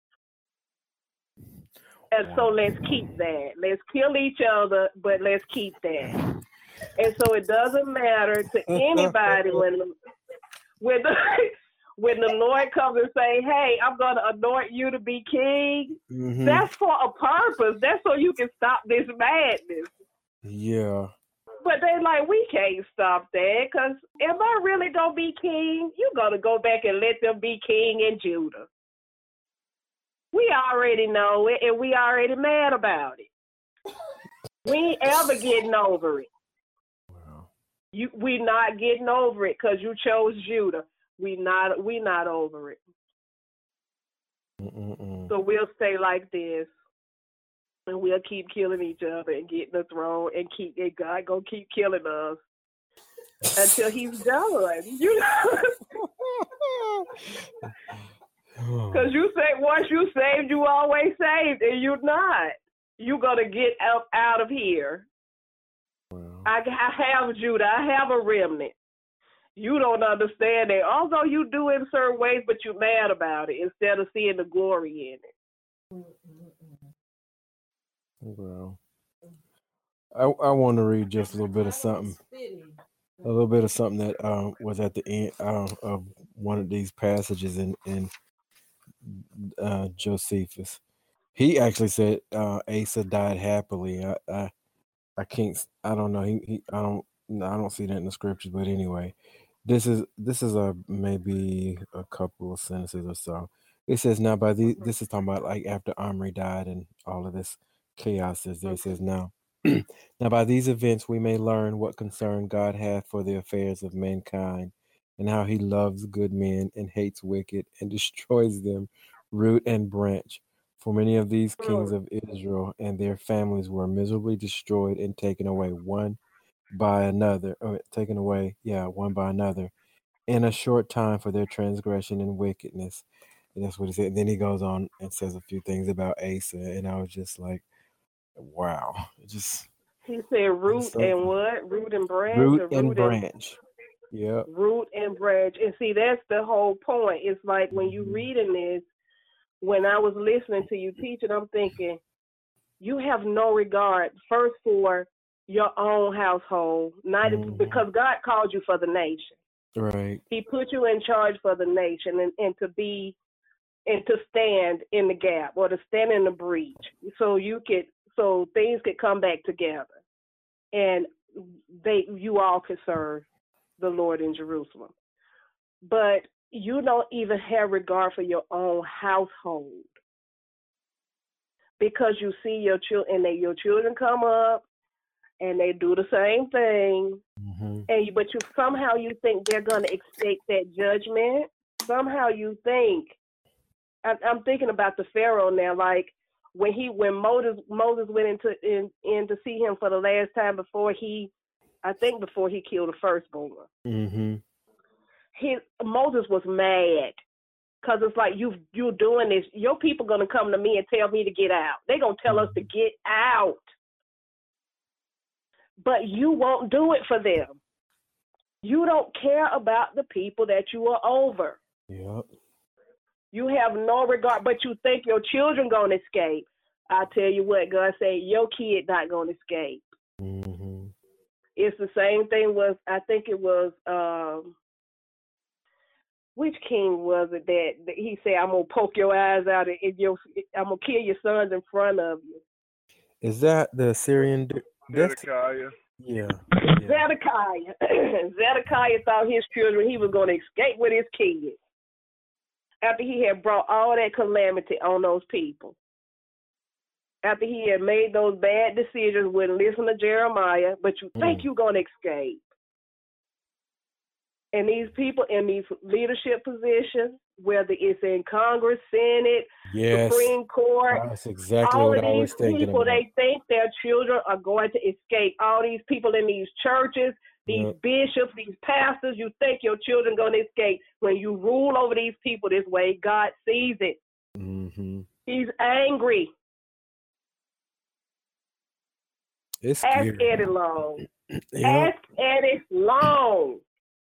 And so let's keep that. Let's kill each other, but let's keep that. And so it doesn't matter to anybody when when the, when the Lord comes and say, hey, I'm going to anoint you to be king. Mm-hmm. That's for a purpose. That's so you can stop this madness. Yeah. But they like, we can't stop that because am I really going to be king? You're going to go back and let them be king in Judah. We already know it, and we already mad about it. We ain't ever getting over it. Wow. You, we not getting over it because you chose Judah. We not, we not over it. Mm-mm-mm. So we'll stay like this, and we'll keep killing each other and getting the throne, and keep and God gonna keep killing us until He's done. You know. Because you say once you saved, you always saved, and you're not. You're going to get out, out of here. Wow. I, I have Judah. I have a remnant. You don't understand that. Although you do it in certain ways, but you're mad about it instead of seeing the glory in it. Well, I, I want to read just a little bit of something. A little bit of something that um, was at the end uh, of one of these passages in, in Uh, Josephus. He actually said uh, Asa died happily. I, I, I can't. I don't know. He, he. I don't. I don't see that in the scriptures. But anyway, this is this is a maybe a couple of sentences or so. It says now by the this is talking about like after Omri died and all of this chaos is there. It says now now by these events we may learn what concern God hath for the affairs of mankind, and how he loves good men and hates wicked and destroys them root and branch. For many of these kings of Israel and their families were miserably destroyed and taken away one by another, or taken away, yeah, one by another, in a short time for their transgression and wickedness. And that's what he said. Then he goes on and says a few things about Asa, and I was just like, wow. It just He said root so, and what? Root and branch? root or and root branch. And, yep. Root and branch. And see, that's the whole point. It's like when you Mhm. reading this, when I was listening to you teaching, I'm thinking, you have no regard first for your own household, not Mhm. because God called you for the nation. Right. He put you in charge for the nation, and, and to be and to stand in the gap or to stand in the breach, so you could so things could come back together, and they you all could serve the Lord in Jerusalem. But you don't even have regard for your own household, because you see your children, and they, your children come up and they do the same thing, Mm-hmm. and you, but you somehow you think they're going to escape that judgment. Somehow you think. I, I'm thinking about the Pharaoh now, like when he when Moses Moses went into in, in to see him for the last time before he, I think before he killed the firstborn. Mm-hmm. His Moses was mad. Because it's like, you, you're doing this. Your people going to come to me and tell me to get out. They're going to tell us to get out. But you won't do it for them. You don't care about the people that you are over. Yep. You have no regard, but you think your children going to escape. I tell you what, God say, your kid not going to escape. Mm-hmm. It's the same thing with, I think it was, um, which king was it that, that he said, I'm gonna poke your eyes out and your, I'm gonna kill your sons in front of you. Is that the Syrian? That's, Zedekiah. yeah. yeah. Zedekiah. Zedekiah thought his children, he was gonna escape with his kids after he had brought all that calamity on those people. After he had made those bad decisions, wouldn't listen to Jeremiah, but you think Mm. you're gonna escape. And these people in these leadership positions, whether it's in Congress, Senate, Yes. Supreme Court, That's exactly all what of I these was thinking people, about. they think their children are going to escape. All these people in these churches, these Yep. bishops, these pastors, you think your children going to escape. When you rule over these people this way, God sees it. Mm-hmm. He's angry. It's Ask scary. Eddie Long. Yep. Ask Eddie Long.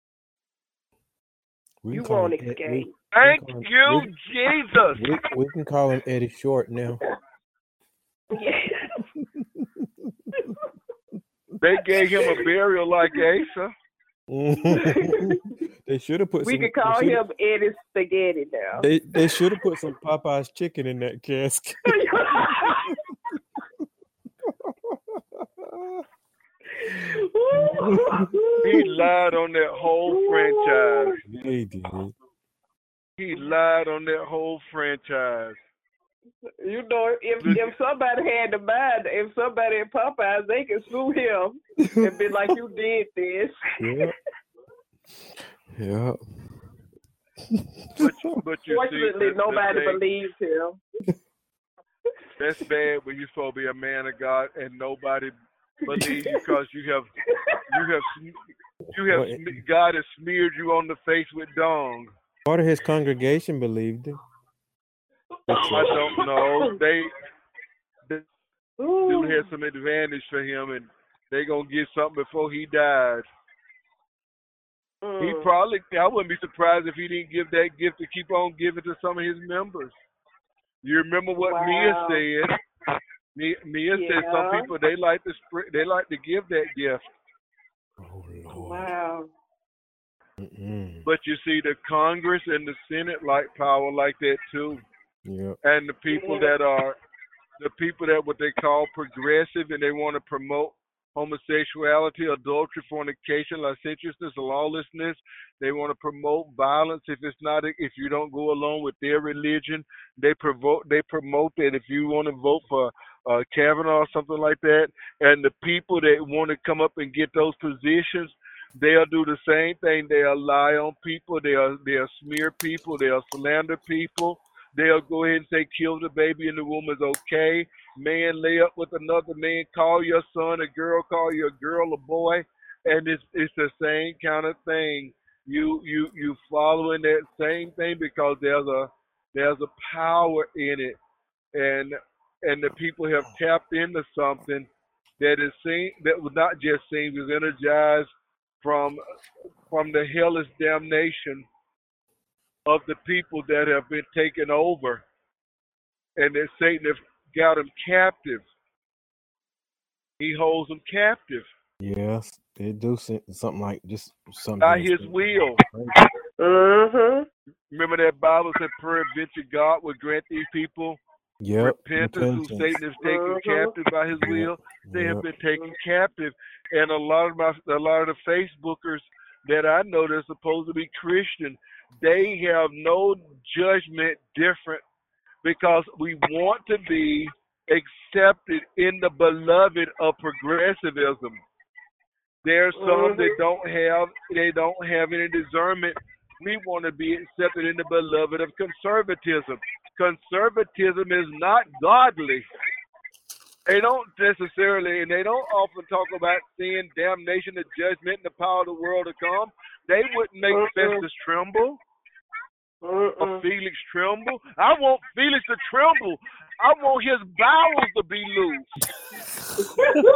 We You can call won't him Ed- we- escape. Thank we can call him- you, we- Jesus. We, we can call him Eddie Short now. They gave him a burial like Asa. They should have put We some. could call they shoulda- him Eddie Spaghetti now. They they should have put some Popeye's chicken in that casket. He lied on that whole franchise. They did. He lied on that whole franchise. You know, if if somebody had the mind, if somebody at Popeyes, they can sue him and be like, "You did this." Yeah. Yeah. But, but you Fortunately, see, the, nobody the thing, believes him. that's bad when you're supposed to be a man of God and nobody believes you because you have you have sm- you have What? sm- God has smeared you on the face with dung. Part of his congregation believed him. I don't know. They they do have some advantage for him, and they gonna get something before he died. He Mm. probably, I wouldn't be surprised if he didn't give that gift to keep on giving to some of his members. You remember what Wow. Mia said? Mia, Mia said some Yeah. people they like to sp- they like to give that gift, Oh Lord. Wow. Mm-mm. but you see the Congress and the Senate like power like that too, Yep. and the people Yeah. that are the people that what they call progressive and they want to promote homosexuality, adultery, fornication, licentiousness, lawlessness. They want to promote violence. If it's not, if you don't go along with their religion, they provoke, they promote that. If you want to vote for uh, Kavanaugh or something like that, and the people that want to come up and get those positions, they'll do the same thing. They'll lie on people. They'll they'll smear people. They'll slander people. They'll go ahead and say, kill the baby in the womb is okay. Man lay up with another man, call your son a girl, call your girl a boy, and it's it's the same kind of thing. You you you following that same thing because there's a there's a power in it, and and the people have tapped into something that is seen, that was not just seen, was energized from from the hellish damnation of the people that have been taken over, and that Satan has got them captive. He holds them captive Yes, they do se- something like just something by else. his will. Mhm. Remember that Bible said, peradventure God would grant these people Yep, repentance, who repentance. Satan has taken Mhm. captive by his Yep, will. They have yep. been taken captive, and a lot of my, a lot of the Facebookers that I know that are supposed to be Christian, they have no judgment different because we want to be accepted in the beloved of progressivism. There are some that Mhm. don't have, they don't have any discernment. We want to be accepted in the beloved of conservatism. Conservatism is not godly. They don't necessarily, and they don't often talk about sin, damnation, the judgment, and the power of the world to come. They wouldn't make Mm-mm. Festus tremble or Mm-mm. Felix tremble. I want Felix to tremble. I want his bowels to be loose.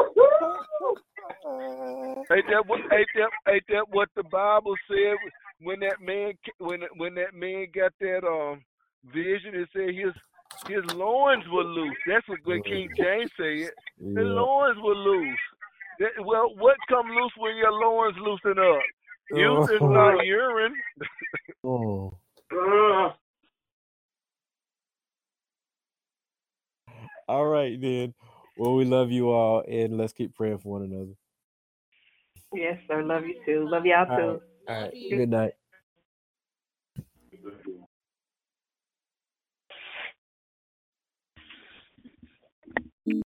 Ain't that what? Ain't that? Ain't that what the Bible said when that man when when that man got that um vision? It said his his loins were loose. That's what when King James said. The Yeah. loins were loose. That, well, what come loose when your loins loosen up? Usually it's not urine. Oh. Mm. All right then. Well, we love you all, and let's keep praying for one another. Yes, sir. Love you too. Love y'all All too. right. All right. Good night.